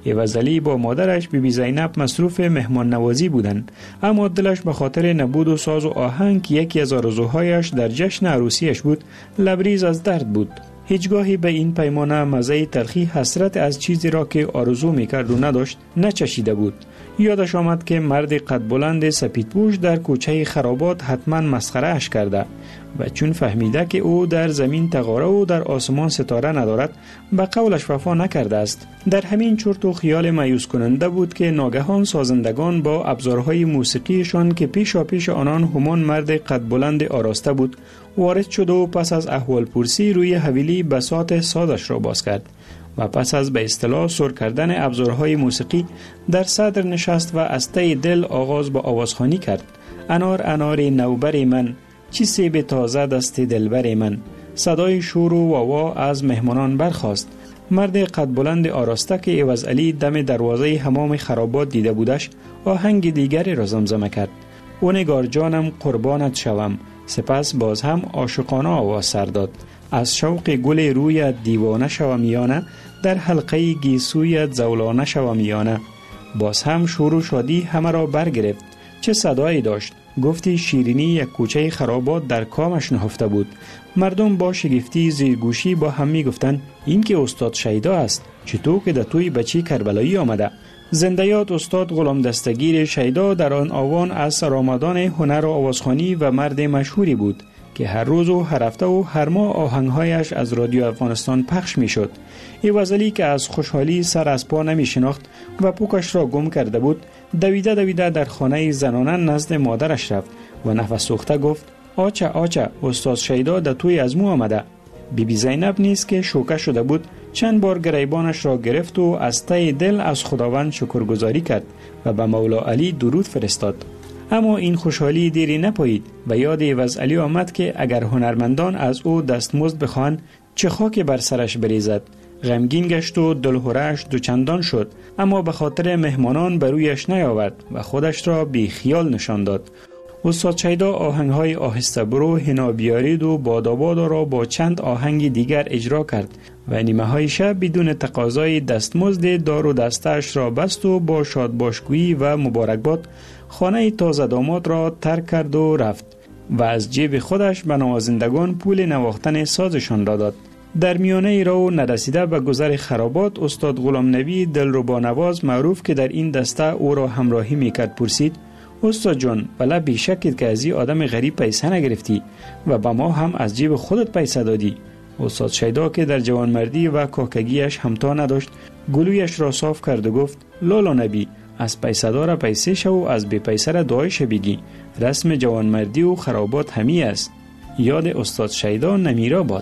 ایوزعلی با مادرش بیبی زینب مصروف مهمان نوازی بودند، اما دلش به خاطر نبود و ساز و آهنگ که یکی از آرزوهایش در جشن عروسیش بود لبریز از درد بود. هیچگاهی به این پیمانه مزه تلخی حسرت از چیزی را که آرزو میکرد و نداشت نچشیده بود. یادش آمد که مرد قد بلند سپیدپوش در کوچه خرابات حتما مسخره اش کرده و چون فهمیده که او در زمین تغاره و در آسمان ستاره ندارد به قولش وفا نکرده است. در همین چرت و خیال مایوس کننده بود که ناگهان سازندگان با ابزارهای موسیقیشان که پیشا پیش آنان همان مرد قد بلند آراسته بود وارد شد و پس از احوال پرسی روی حویلی بساط سازش را باز کرد و پس از به اصطلاح سر کردن ابزارهای موسیقی در صدر نشست و از ته دل آغاز با آوازخوانی کرد. انار انار نوبر من، چی سیب تازه دست دلبر من. صدای شور و واوا از مهمانان برخاست. مرد قد بلند آراسته که ایوزعلی دم دروازه حمام خرابات دیده بودش آهنگ دیگری را زمزمه کرد. او نگار جانم قربانت شوم، سپس باز هم عاشقانه آواز سر داد. از شوق گل روی دیوانه شوم یانه، در حلقه گیسویت زولانه شوم یانه. باز هم شور و شادی همه را برگرفت. چه صدایی داشت! گفتی شیرینی یک کوچه خرابات در کامش نهفته بود. مردم با شگفتی زیرگوشی با هم می گفتند این که استاد شیدا است، چطور که در توی بچی کربلایی آمده. زنده یاد استاد غلام دستگیر شیدا در آن آوان از سرآمدان هنر و آوازخوانی و مرد مشهوری بود که هر روز و هر هفته و هر ماه آهنگهایش از رادیو افغانستان پخش می شد. ایوزعلی که از خوشحالی سر از پا نمی شناخت و پوکش را گم کرده بود دویده در خانه زنانه نزد مادرش رفت و نفس سوخته گفت آچه آچه استاد شیدا در توی از مو آمده. بیبی زینب نیز که شوکه شده بود چند بار گریبانش را گرفت و از ته دل از خداوند شکرگزاری کرد و به مولا علی درود فرستاد. اما این خوشحالی دیری نپایید و یاد ایوزعلی آمد که اگر هنرمندان از او دستمزد بخواهند چه خاک بر سرش بریزد. غمگین گشت و دلهره‌اش دوچندان شد، اما به خاطر مهمانان برویش نیاورد و خودش را بی خیال نشان داد. استاد شیدا آهنگهای آهسته برو حنا بیارید و بادابادا را با چند آهنگ دیگر اجرا کرد و نیمه های شب بدون تقاضای دستمزد دار و دستش را بست و با شادباشگویی و مبارکباد خانه تازه داماد را ترک کرد و رفت و از جیب خودش به نوازندگان پول نواختن سازشان را داد. در میانه راه نرسیده به گذر خرابات استاد غلام نبی دلربا نواز معروف که در این دسته او را همراهی میکرد پرسید استاد جان بله بیشکید که از این آدم غریب پیسه نگرفتی و به ما هم از جیب خودت پیسه دادی. استاد شیدا که در جوانمردی و کاکگیش همتا نداشت گلویش را صاف کرد و گفت لالا نبی از پیسه دار پیسه شو و از بی پیسه را دعایش بگی. رسم جوانمردی و خرابات همی است. یاد استاد شیدا نمیرا باد.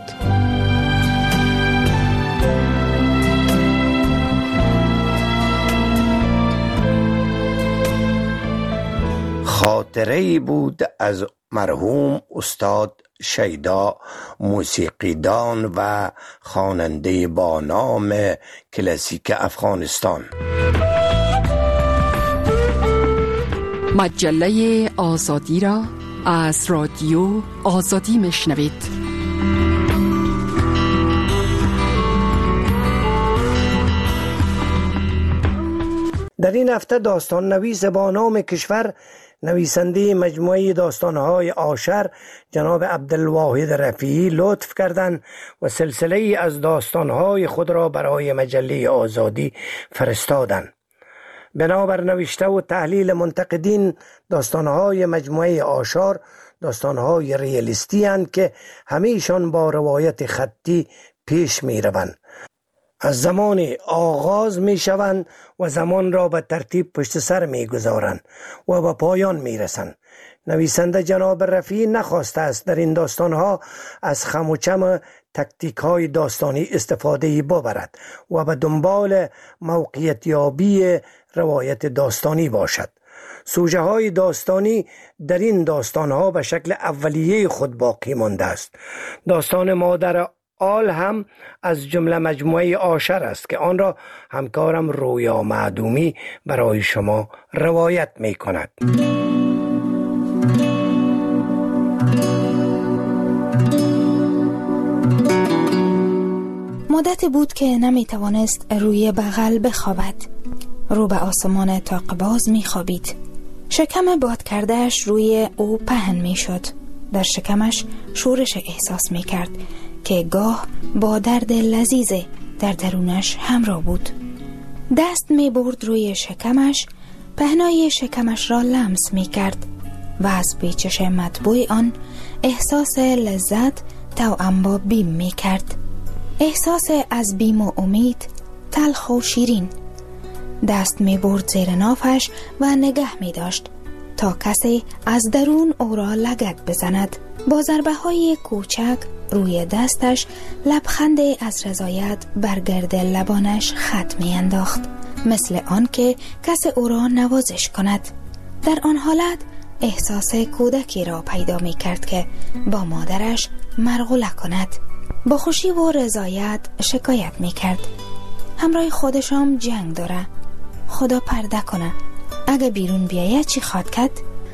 خاطره‌ای بود از مرحوم استاد شیدا، موسیقیدان و خواننده با نام کلاسیک افغانستان. مجله آزادی را از رادیو آزادی میشنوید. در این هفته داستان نویس با نام کشور، نویسنده مجموعه داستانهای آشر جناب عبدالواحد رفیعی لطف کردند و سلسله از داستانهای خود را برای مجله آزادی فرستادند. بنابر نوشته و تحلیل منتقدین داستانهای مجموعه آشار داستانهای ریالیستی هستند که همیشان با روایت خطی پیش می روند. از زمان آغاز می شوند و زمان را به ترتیب پشت سر می گذارند و به پایان می رسند. نویسنده جناب رفیعی نخواسته است در این داستانها از خم و چم تکتیک های داستانی استفاده ببرد و به دنبال موقعیت یابی روایت داستانی باشد. سوژه های داستانی در این داستانها به شکل اولیه خود باقی مانده است. داستان مادر آل هم از جمله مجموعه آشر است که آن را همکارم رویا معدومی برای شما روایت می کند. ما مدتی بود که نمی توانست روی بغل بخوابد. رو به آسمان طاق‌باز می خوابید. شکم باد کردهش روی او پهن می شد. در شکمش شورش احساس می کرد که گاه با درد لذیذ در درونش همراه بود. دست می برد روی شکمش، پهنای شکمش را لمس می کرد و از پیچش مطبوع آن احساس لذت توأم با بیم می کرد. احساس از بیم و امید، تلخ و شیرین. دست می برد زیر نافش و نگه می داشت تا کسی از درون او را لگد بزند. با ضربه های کوچک روی دستش لبخند از رضایت بر گرد لبانش خط می انداخت، مثل آن که کسی او را نوازش کند. در آن حالت احساس کودکی را پیدا می کرد که با مادرش مرغوله کند. با خوشی و رضایت شکایت می کرد: همراه خودشام جنگ داره، خدا پرده کنه، اگه بیرون بیاید چی خواد کرد؟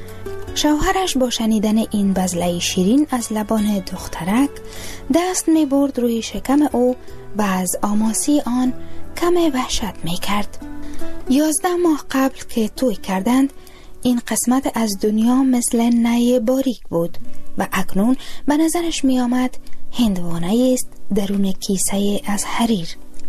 شوهرش با شنیدن این بزله شیرین از لبان دخترک دست می برد روی شکم او و از آماسی آن کم وحشت می کرد. 11 ماه قبل که توی کردند این قسمت از دنیا مثل نی باریک بود و اکنون به نظرش می آمد هندوانه است درون کیسه از حریر.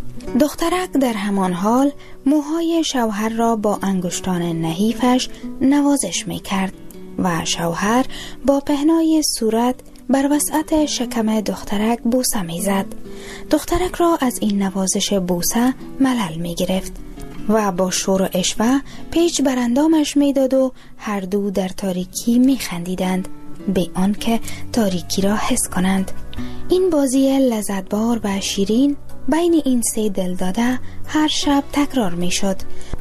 دخترک در همان حال موهای شوهر را با انگشتان نحیفش نوازش می کرد و شوهر با پهنای صورت بر وسعت شکم دخترک بوسه می زد. دخترک را از این نوازش بوسه ملل می گرفت و با شور و اشوه پیچ بر اندامش می داد و هر دو در تاریکی می خندیدند به آن که تاریکی را حس کنند. این بازی لذتبار و شیرین بین این سه دل داده هر شب تکرار می شد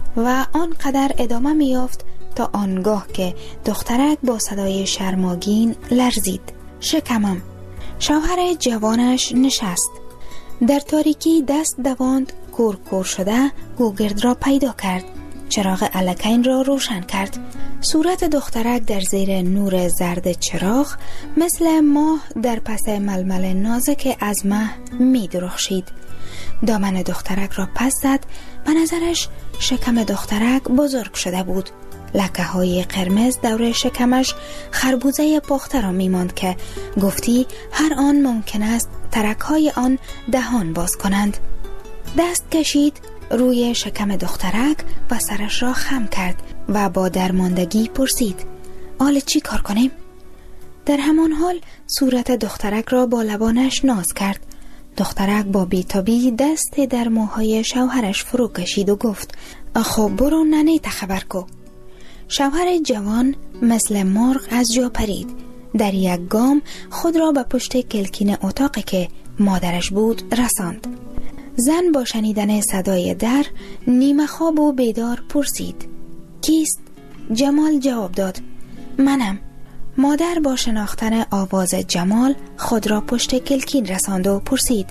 و آنقدر ادامه می یافت تا آنگاه که دخترک با صدای شرماگین لرزید: شکمم. شوهر جوانش نشست. در تاریکی دست دواند، کور شده گوگرد را پیدا کرد. چراغ الکین را روشن کرد. صورت دخترک در زیر نور زرد چراغ مثل ماه در پس ململ نازک از مه می درخشید. دامن دخترک را پس زد. به نظرش شکم دخترک بزرگ شده بود. لکه های قرمز دور شکمش خربوزه پخته را می ماند که گفتی هر آن ممکن است ترک های آن دهان باز کنند. دست کشید روی شکم دخترک و سرش را خم کرد و با درماندگی پرسید: حالا چی کار کنیم؟ در همان حال صورت دخترک را با لبانش ناز کرد. دخترک با بیتابی دست در موهای شوهرش فرو کشید و گفت: خب برو ننه تخبر کو. شوهر جوان مثل مرغ از جا پرید. در یک گام خود را به پشت کلکین اتاقی که مادرش بود رساند. زن با شنیدن صدای در نیمه خواب و بیدار پرسید: کیست؟ جمال جواب داد: منم. مادر با شناختن آواز جمال خود را پشت کلکین رساند و پرسید: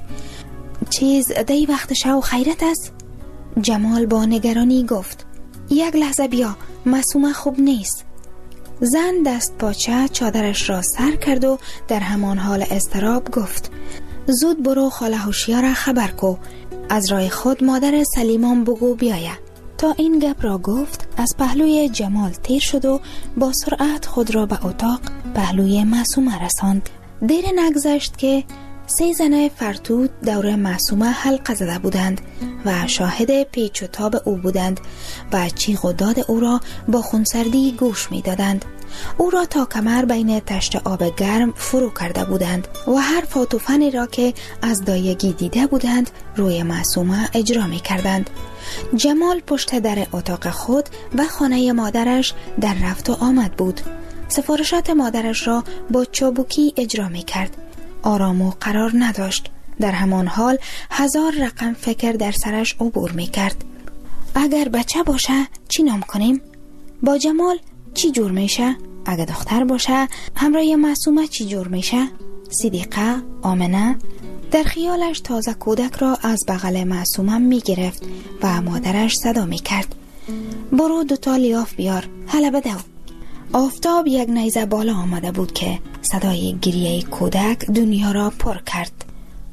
چیز دی وقت شو خیرت است؟ جمال با نگرانی گفت: یک لحظه بیا، معصومه خوب نیست. زن دست پاچه چادرش را سر کرد و در همان حال اضطراب گفت: زود برو خاله هوشیار خبر کو، از راه خود مادر سلیمان بگو بیایه. تا این گپ را گفت از پهلوی جمال تیر شد و با سرعت خود را به اتاق پهلوی معصومه رساند. دیر نگذشت که 3 زن فرتود دور معصومه حلقه زده بودند و شاهد پیچ و تاب او بودند و چیغ و داد او را با خونسردی گوش می دادند. او را تا کمر بین تشت آب گرم فرو کرده بودند و هر فاتوفنی را که از دایگی دیده بودند روی معصومه اجرا می کردند. جمال پشت در اتاق خود و خانه مادرش در رفت و آمد بود. سفارشات مادرش را با چابوکی اجرا می کرد. آرام و قرار نداشت. در همان حال 1000 رقم فکر در سرش عبور می کرد. اگر بچه باشه چی نام کنیم؟ با جمال چی جور میشه؟ اگر دختر باشه همراه معصومه چی جور میشه؟ صدیقه، آمنه. در خیالش تازه کودک را از بغل معصومه می گرفت و مادرش صدا می کرد: برو 2 لیاف بیار، حالا بدو. آفتاب یک نیزه بالا آمده بود که صدای گریه کودک دنیا را پر کرد.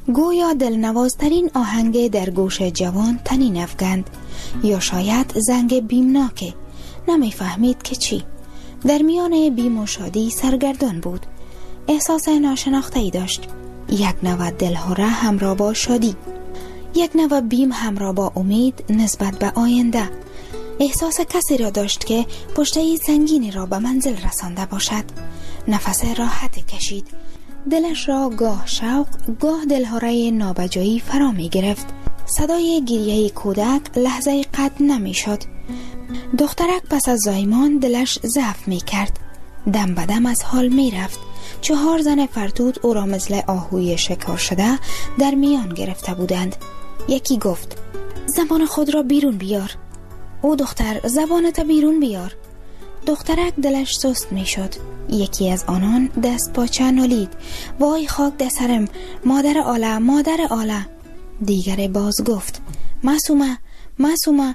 گویا دلنوازترین آهنگ در گوش جوان تنین افکند، یا شاید زنگ بیمناکه. نمیفهمید که چی. در میان بیم و شادی سرگردان بود. احساس ناشناخته‌ای داشت. یک نوع دلهره همراه با شادی، یک نوع بیم همراه با امید نسبت به آینده. احساس کسی را داشت که پشته سنگینی را به منزل رسانده باشد. نفس راحت کشید. دلش را گاه شوق، گاه دلهره نابجایی فرا می گرفت. صدای گریه کودک لحظه قطع نمی شد. دخترک پس از زایمان دلش ضعف می کرد. دم به دم از حال می رفت. 4 زن فرتوت او را مثل آهوی شکار شده در میان گرفته بودند. یکی گفت: زبان خود را بیرون بیار. او دختر زبانت بیرون بیار. دخترک دلش سست می شد. یکی از آنان دست پاچه نالید: وای خاک در سرم، مادر آله، مادر آله. دیگر باز گفت: معصومه، معصومه،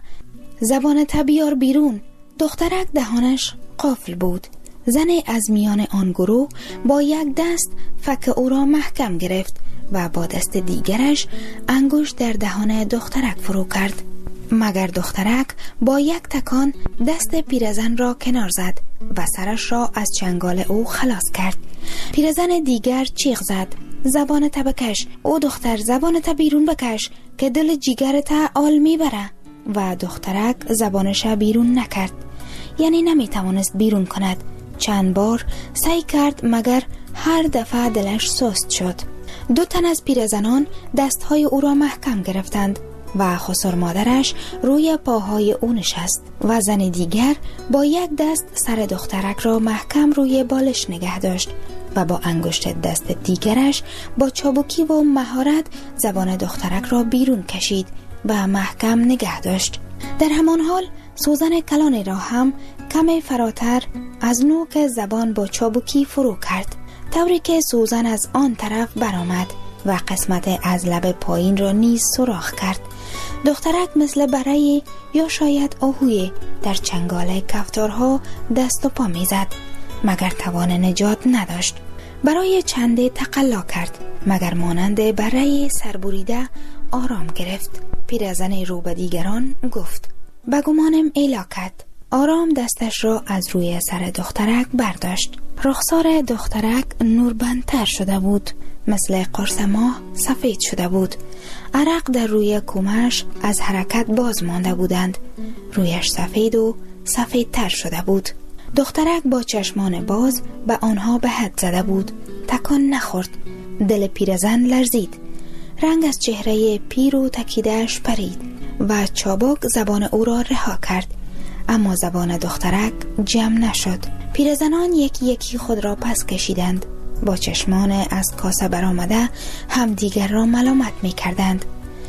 زبانت بیار بیرون. دخترک دهانش قفل بود. زن از میان آن گروه با یک دست فک او را محکم گرفت و با دست دیگرش انگشت در دهان دخترک فرو کرد. مگر دخترک با یک تکان دست پیرزن را کنار زد و سرش را از چنگال او خلاص کرد. پیرزن دیگر چیغ زد: زبانت بکش. او دختر زبانت بیرون بکش که دل جیگرت آل میبره. و دخترک زبانش بیرون نکرد، یعنی نمیتوانست بیرون کند. چند بار سعی کرد مگر هر دفعه دلش سست شد. 2 تن از پیرزنان دستهای او را محکم گرفتند و خسر مادرش روی پاهای او نشست و زن دیگر با یک دست سر دخترک را محکم روی بالش نگه داشت و با انگشت دست دیگرش با چابکی و مهارت زبان دخترک را بیرون کشید و محکم نگه داشت. در همان حال سوزن کلانی را هم کمی فراتر از نوک زبان با چابکی فرو کرد، طوری که سوزن از آن طرف برآمد و قسمت از لب پایین را نیز سوراخ کرد. دخترک مثل برای یا شاید آهوی در چنگال کفتارها دست و پا میزد، مگر توان نجات نداشت. برای چنده تقلا کرد، مگر مانند برای سربریده آرام گرفت. پیرزن رو به دیگران گفت: بگمانم ایلاکت. آرام دستش را از روی سر دخترک برداشت. رخسار دخترک نوربندتر شده بود، مثل قرص ماه سفید شده بود. عرق در روی کومش از حرکت باز مانده بودند. رویش سفید و سفیدتر شده بود. دخترک با چشمان باز به آنها به حد زده بود. تکان نخورد. دل پیرزن لرزید. رنگ از چهره پیر و تکیده‌اش پرید و چابک زبان او را رها کرد، اما زبان دخترک جمع نشد. پیرزنان یکی یکی خود را پس کشیدند. با چشمان از کاسه برآمده هم دیگر را ملامت می کردند.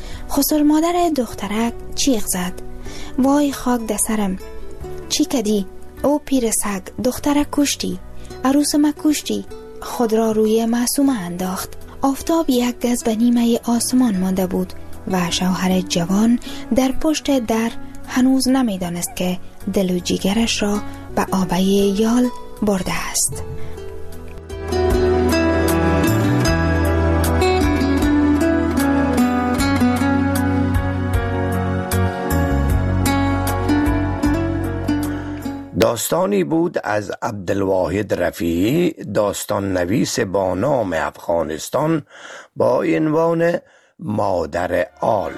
خسر مادر دخترک چیغ زد: وای خاک در سرم، چی کدی؟ او پیر سگ، دخترک کشتی، عروس ما کشتی. خود را روی معصومه انداخت. آفتاب یک گز به نیمه آسمان مانده بود و شوهر جوان در پشت در هنوز نمیدانست که دل و جیگرش را به آبه یال برده است. داستانی بود از عبدالواحد رفیعی، داستان نویس با نام افغانستان، با عنوان مادر آل.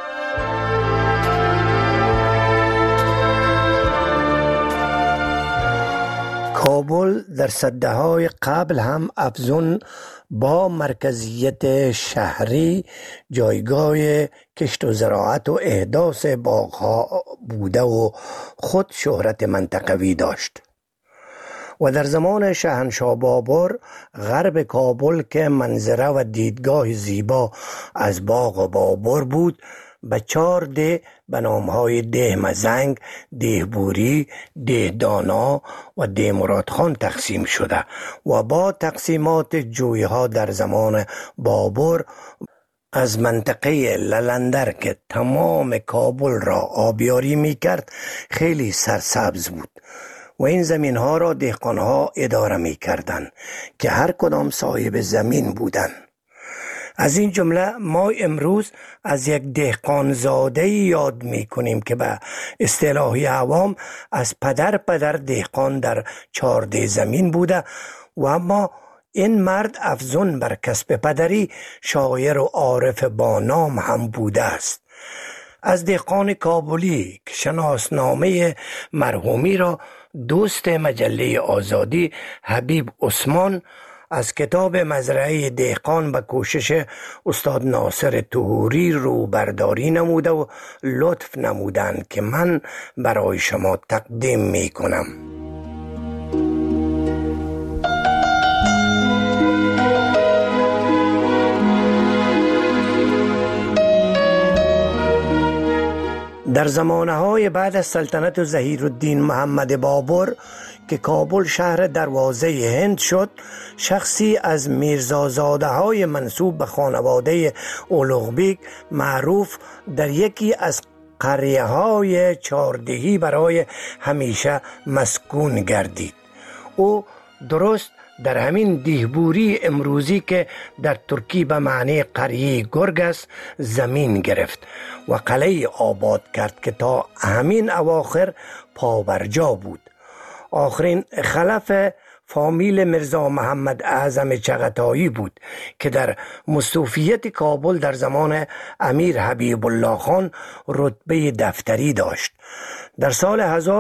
کابل در سده‌های قبل هم افزون با مرکزیت شهری جایگاه کشت و زراعت و احداث باغ‌ها بوده و خود شهرت منطقوی داشت و در زمان شاهنشاه بابر غرب کابل که منظره و دیدگاه زیبا از باغ بابر بود به 4 ده به نامهای ده مزنگ، ده بوری، ده دانا و ده مرادخان تقسیم شده و با تقسیمات جویها در زمان بابر از منطقه للندر که تمام کابل را آبیاری می کرد خیلی سرسبز بود و این زمین ها را دهقان ها اداره می کردند که هر کدام صاحب زمین بودند. از این جمله ما امروز از یک دهقانزاده یاد می کنیم که به اصطلاح عوام از پدر دهقان در 14 زمین بوده و اما این مرد افزون بر کسب پدری شاعر و عارف با نام هم بوده است. از دهقان کابلی که شناسنامه مرحومی را دوست مجله آزادی حبیب عثمان از کتاب مزرعه دهقان به کوشش استاد ناصر طهوری رو برداری نموده و لطف نمودند که من برای شما تقدیم می کنم. در زمانه‌های بعد از سلطنت ظهیرالدین محمد بابر که کابل شهر دروازه هند شد، شخصی از میرزازاده‌های منسوب به خانواده اولوغ معروف در یکی از قریه‌های چاردهی برای همیشه مسکون گردید. او درست در همین دیهبوری امروزی که در ترکی به معنی قریه گرگ است زمین گرفت و قلعه آباد کرد که تا همین اواخر پابرجا بود. آخرین خلف فامیل میرزا محمد اعظم چغتایی بود که در مستوفیت کابل در زمان امیر حبیب الله خان رتبه دفتری داشت. در سال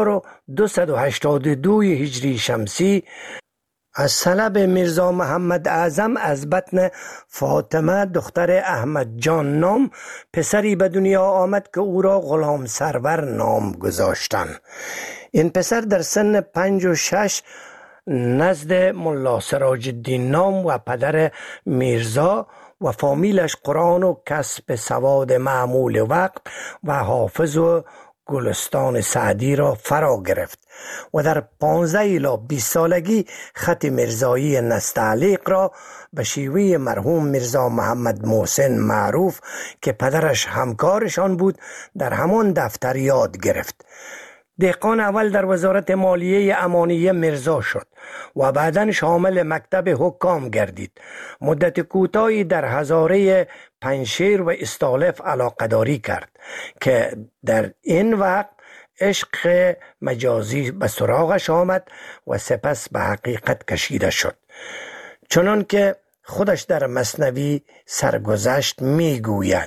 1282 هجری شمسی از طلب میرزا محمد اعظم از بطن فاطمه دختر احمد جان نام پسری به دنیا آمد که او را غلام سرور نام گذاشتند. این پسر در سن 5 و 6 نزد ملا سراج الدین نام و پدر میرزا و فامیلش قرآن و کسب سواد معمول وقت و حافظ و گلستان سعدی را فرا گرفت و در 15 الی 20 سالگی خط میرزایی نستعلیق را به شیوه مرحوم میرزا محمد محسن معروف که پدرش همکارشان بود در همان دفتر یاد گرفت. دهقان اول در وزارت مالیه امانیه میرزا شد و بعداً شامل مکتب حکام گردید. مدت کوتاهی در هزاره پنشیر و استالف علاقه‌داری کرد که در این وقت عشق مجازی به سراغش آمد و سپس به حقیقت کشیده شد. چنان که خودش در مثنوی سرگذشت می گوید: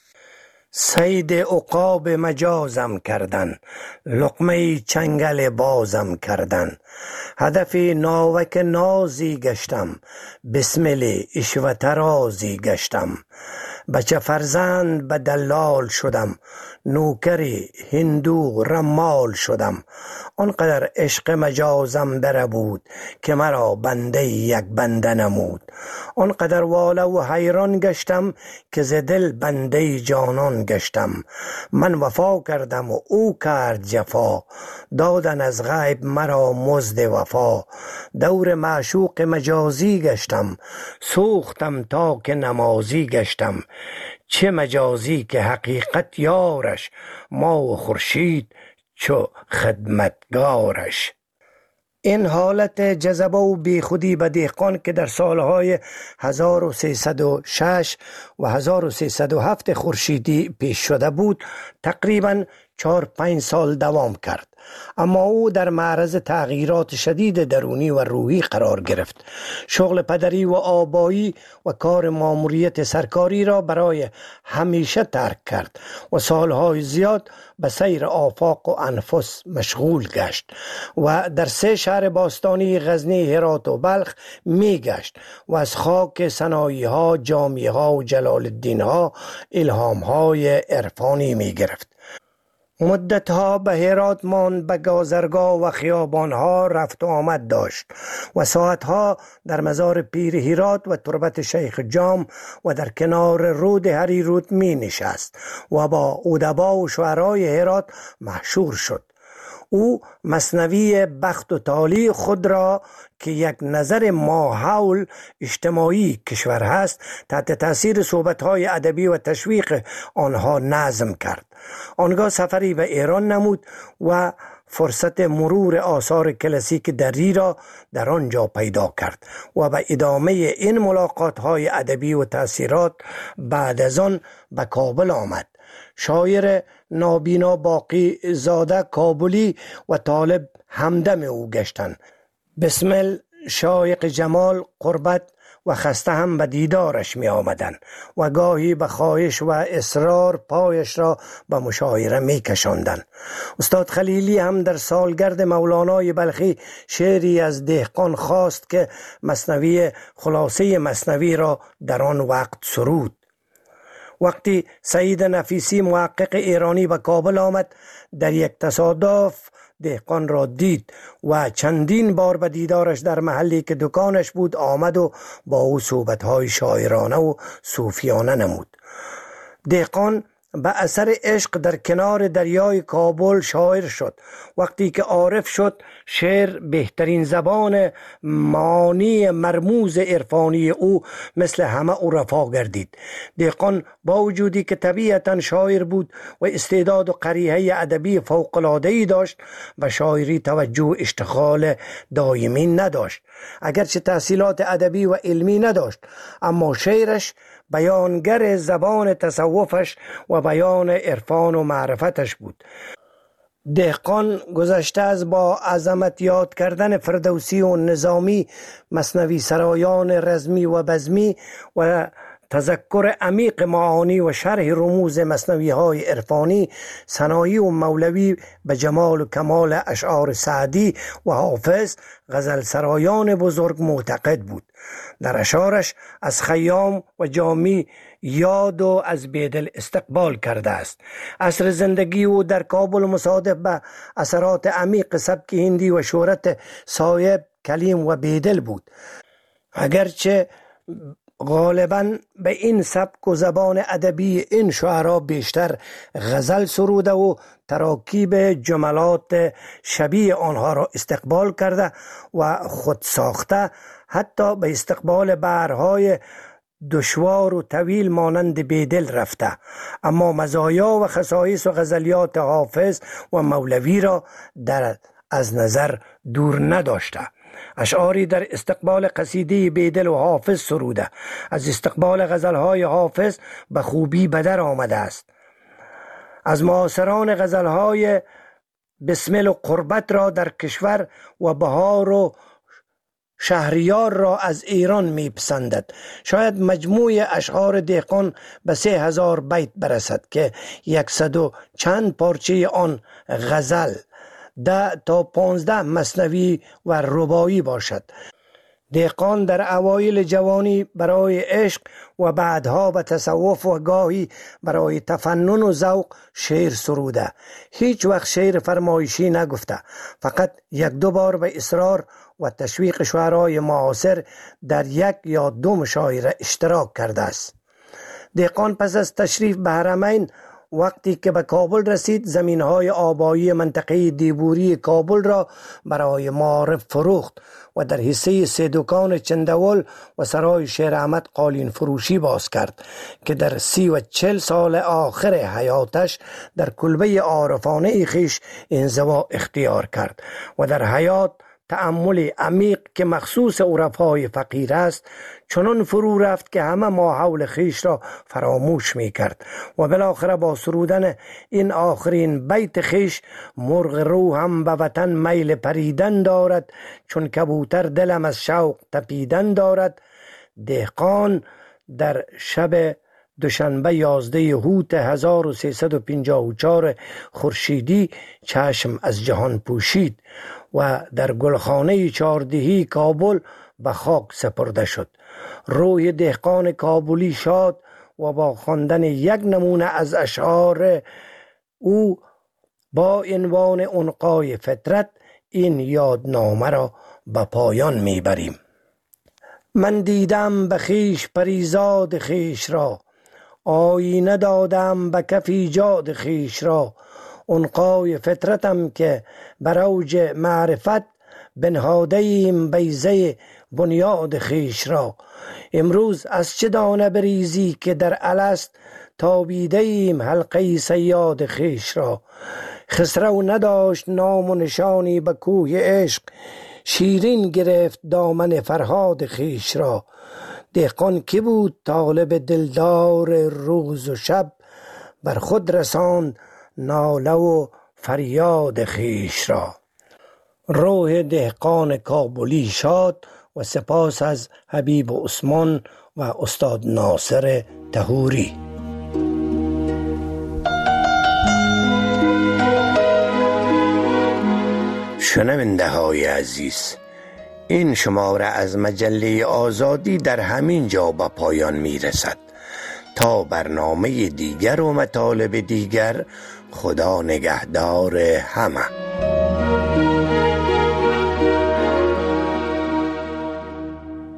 صید عقاب مجازم کردن، لقمه چنگل بازم کردن، هدف ناوک نازی گشتم، بسمل عشوت رازی گشتم، بچه فرزند به دلال شدم، نوکری هندو رمال شدم، آنقدر عشق مجازم بره بود که مرا بنده یک بنده نمود، آنقدر واله و حیران گشتم که ز دل بنده جانان گشتم، من وفا کردم و او کرد جفا، دادن از غیب مرا مزد وفا، دور معشوق مجازی گشتم، سوختم تا که نمازی گشتم، چه مجازی که حقیقت یارش، ما و خورشید چو خدمتگارش. این حالت جذبه و بیخودی به دهقان که در سالهای 1306 و 1307 خورشیدی پیش شده بود تقریباً 4-5 سال دوام کرد، اما او در معرض تغییرات شدید درونی و روحی قرار گرفت. شغل پدری و آبایی و کار ماموریت سرکاری را برای همیشه ترک کرد و سالهای زیاد به سیر آفاق و انفس مشغول گشت و در 3 شهر باستانی غزنی، هرات و بلخ می گشت و از خاک سنایی ها، جامی ها و جلال الدین ها الهام های عرفانی می گرفت. مدتها به هرات ماند، به گازرگاه و خیابانها رفت و آمد داشت و ساعتها در مزار پیر هرات و تربت شیخ جام و در کنار رود هریرود می نشست و با ادبا و شعرای هرات محشور شد. او مثنوی بخت و تالی خود را که یک نظر ماحول اجتماعی کشور هست تحت تاثیر صحبت‌های ادبی و تشویق آنها نظم کرد. آنگاه سفری به ایران نمود و فرصت مرور آثار کلاسیک دری را در آنجا پیدا کرد و به ادامه این ملاقات‌های ادبی و تأثیرات بعد از آن به کابل آمد. شاعر نابینا باقی زاده کابلی و طالب همدم او گشتند. بسمل، شایق جمال، قربت و خسته هم به دیدارش می آمدن و گاهی به خواهش و اصرار پایش را به مشاعره می کشاندن. استاد خلیلی هم در سالگرد مولانای بلخی شعری از دهقان خواست که مثنوی خلاصه مثنوی را در آن وقت سرود. وقتی سعید نفیسی محقق ایرانی به کابل آمد، در یک تصادف دهقان را دید و چندین بار به دیدارش در محلی که دکانش بود آمد و با او صحبت‌های شاعرانه و صوفیانه نمود. دهقان به اثر عشق در کنار دریای کابل شاعر شد. وقتی که عارف شد، شعر بهترین زبان معانی مرموز عرفانی او مثل همه عرفا گردید. دهقان با وجودی که طبیعتا شاعر بود و استعداد و قریحه ادبی فوق‌العاده‌ای داشت، و شاعری توجه و اشتغال دائمی نداشت. اگرچه تحصیلات ادبی و علمی نداشت، اما شعرش بیانگر زبان تصوفش و بیان عرفان و معرفتش بود. دهقان گذشته از با عظمت یاد کردن فردوسی و نظامی، مثنوی سرایان رزمی و بزمی و تذکر عمیق معانی و شرح رموز مثنوی های عرفانی، ثنایی و مولوی به جمال و کمال اشعار سعدی و حافظ، غزل سرایان بزرگ معتقد بود. در اشعارش از خیام و جامی یاد و از بیدل استقبال کرده است. عصر زندگی او در کابل مصادف به اثرات عمیق سبک هندی و شهرت صایب، کلیم و بیدل بود. اگرچه غالباً به این سبک و زبان ادبی این شعرا بیشتر غزل سروده و تراکیب جملات شبیه آنها را استقبال کرده و خود ساخته، حتی به استقبال بحرهای دشوار و طویل مانند بیدل رفته، اما مزایا و خصایص و غزلیات حافظ و مولوی را از نظر دور نداشته. اشعاری در استقبال قصیده بیدل و حافظ سروده، از استقبال غزلهای حافظ به خوبی بدر آمده است. از معاصران غزلهای بسمل و قربت را در کشور و بهار و شهریار را از ایران می پسندد. شاید مجموع اشعار دهقان به 3000 بیت برسد که 100 و چند پارچه آن غزل، 10 تا 15 مثنوی و رباعی باشد. دهقان در اوایل جوانی برای عشق و بعدها به تصوف و گاهی برای تفنن و ذوق شعر سروده. هیچ وقت شعر فرمایشی نگفته، فقط 1-2 بار به اصرار و تشویق شعرای معاصر در 1 یا 2 مشاعره اشتراک کرده است. دهقان پس از تشریف به حرمین، وقتی که به کابل رسید، زمینهای آبایی منطقه دیبوری کابل را برای معارف فروخت و در حصه 3 دکان چندول و سرای شیر احمد قالین فروشی باز کرد که در 30 و 40 سال آخر حیاتش در کلبه عارفانه خیش انزوا اختیار کرد و در حیات تأمل عمیق که مخصوص عرفای فقیر است چنان فرو رفت که همه ما حول خیش را فراموش می کرد و بالاخره با سرودن این آخرین بیت خیش: مرغ روحم به وطن میل پریدن دارد، چون کبوتر دلم از شوق تپیدن دارد، دهقان در شب دوشنبه 11 هوت 1354 خورشیدی چشم از جهان پوشید و در گلخانه چاردهی کابل به خاک سپرده شد. روح دهقان کابلی شاد و با خواندن 1 نمونه از اشعار او با عنوان عنقای فطرت این یادنامه را به پایان میبریم. من دیدم به خیش پریزاد خیش را، آینه دادم به کف ایجاد خیش را، عنقای فطرتم که بر اوج معرفت، بنهاده ایم بیضه بنیاد خیش را. امروز از چه دانه بریزی که در الست، تابیده ایم حلقه صیاد خیش را. خسرو نداشت نام و نشانی به کوه عشق، شیرین گرفت دامن فرهاد خیش را. دهقان کی بود طالب دلدار روز و شب، بر خود رساند ناله و فریاد خیش را. روح دهقان کابلی شاد و سپاس از حبیب عثمان و استاد ناصر طهوری. شنونده های عزیز، این شماره از مجله آزادی در همین جا به پایان می رسد. تا برنامه دیگر و مطالب دیگر، خدا نگهدار همه.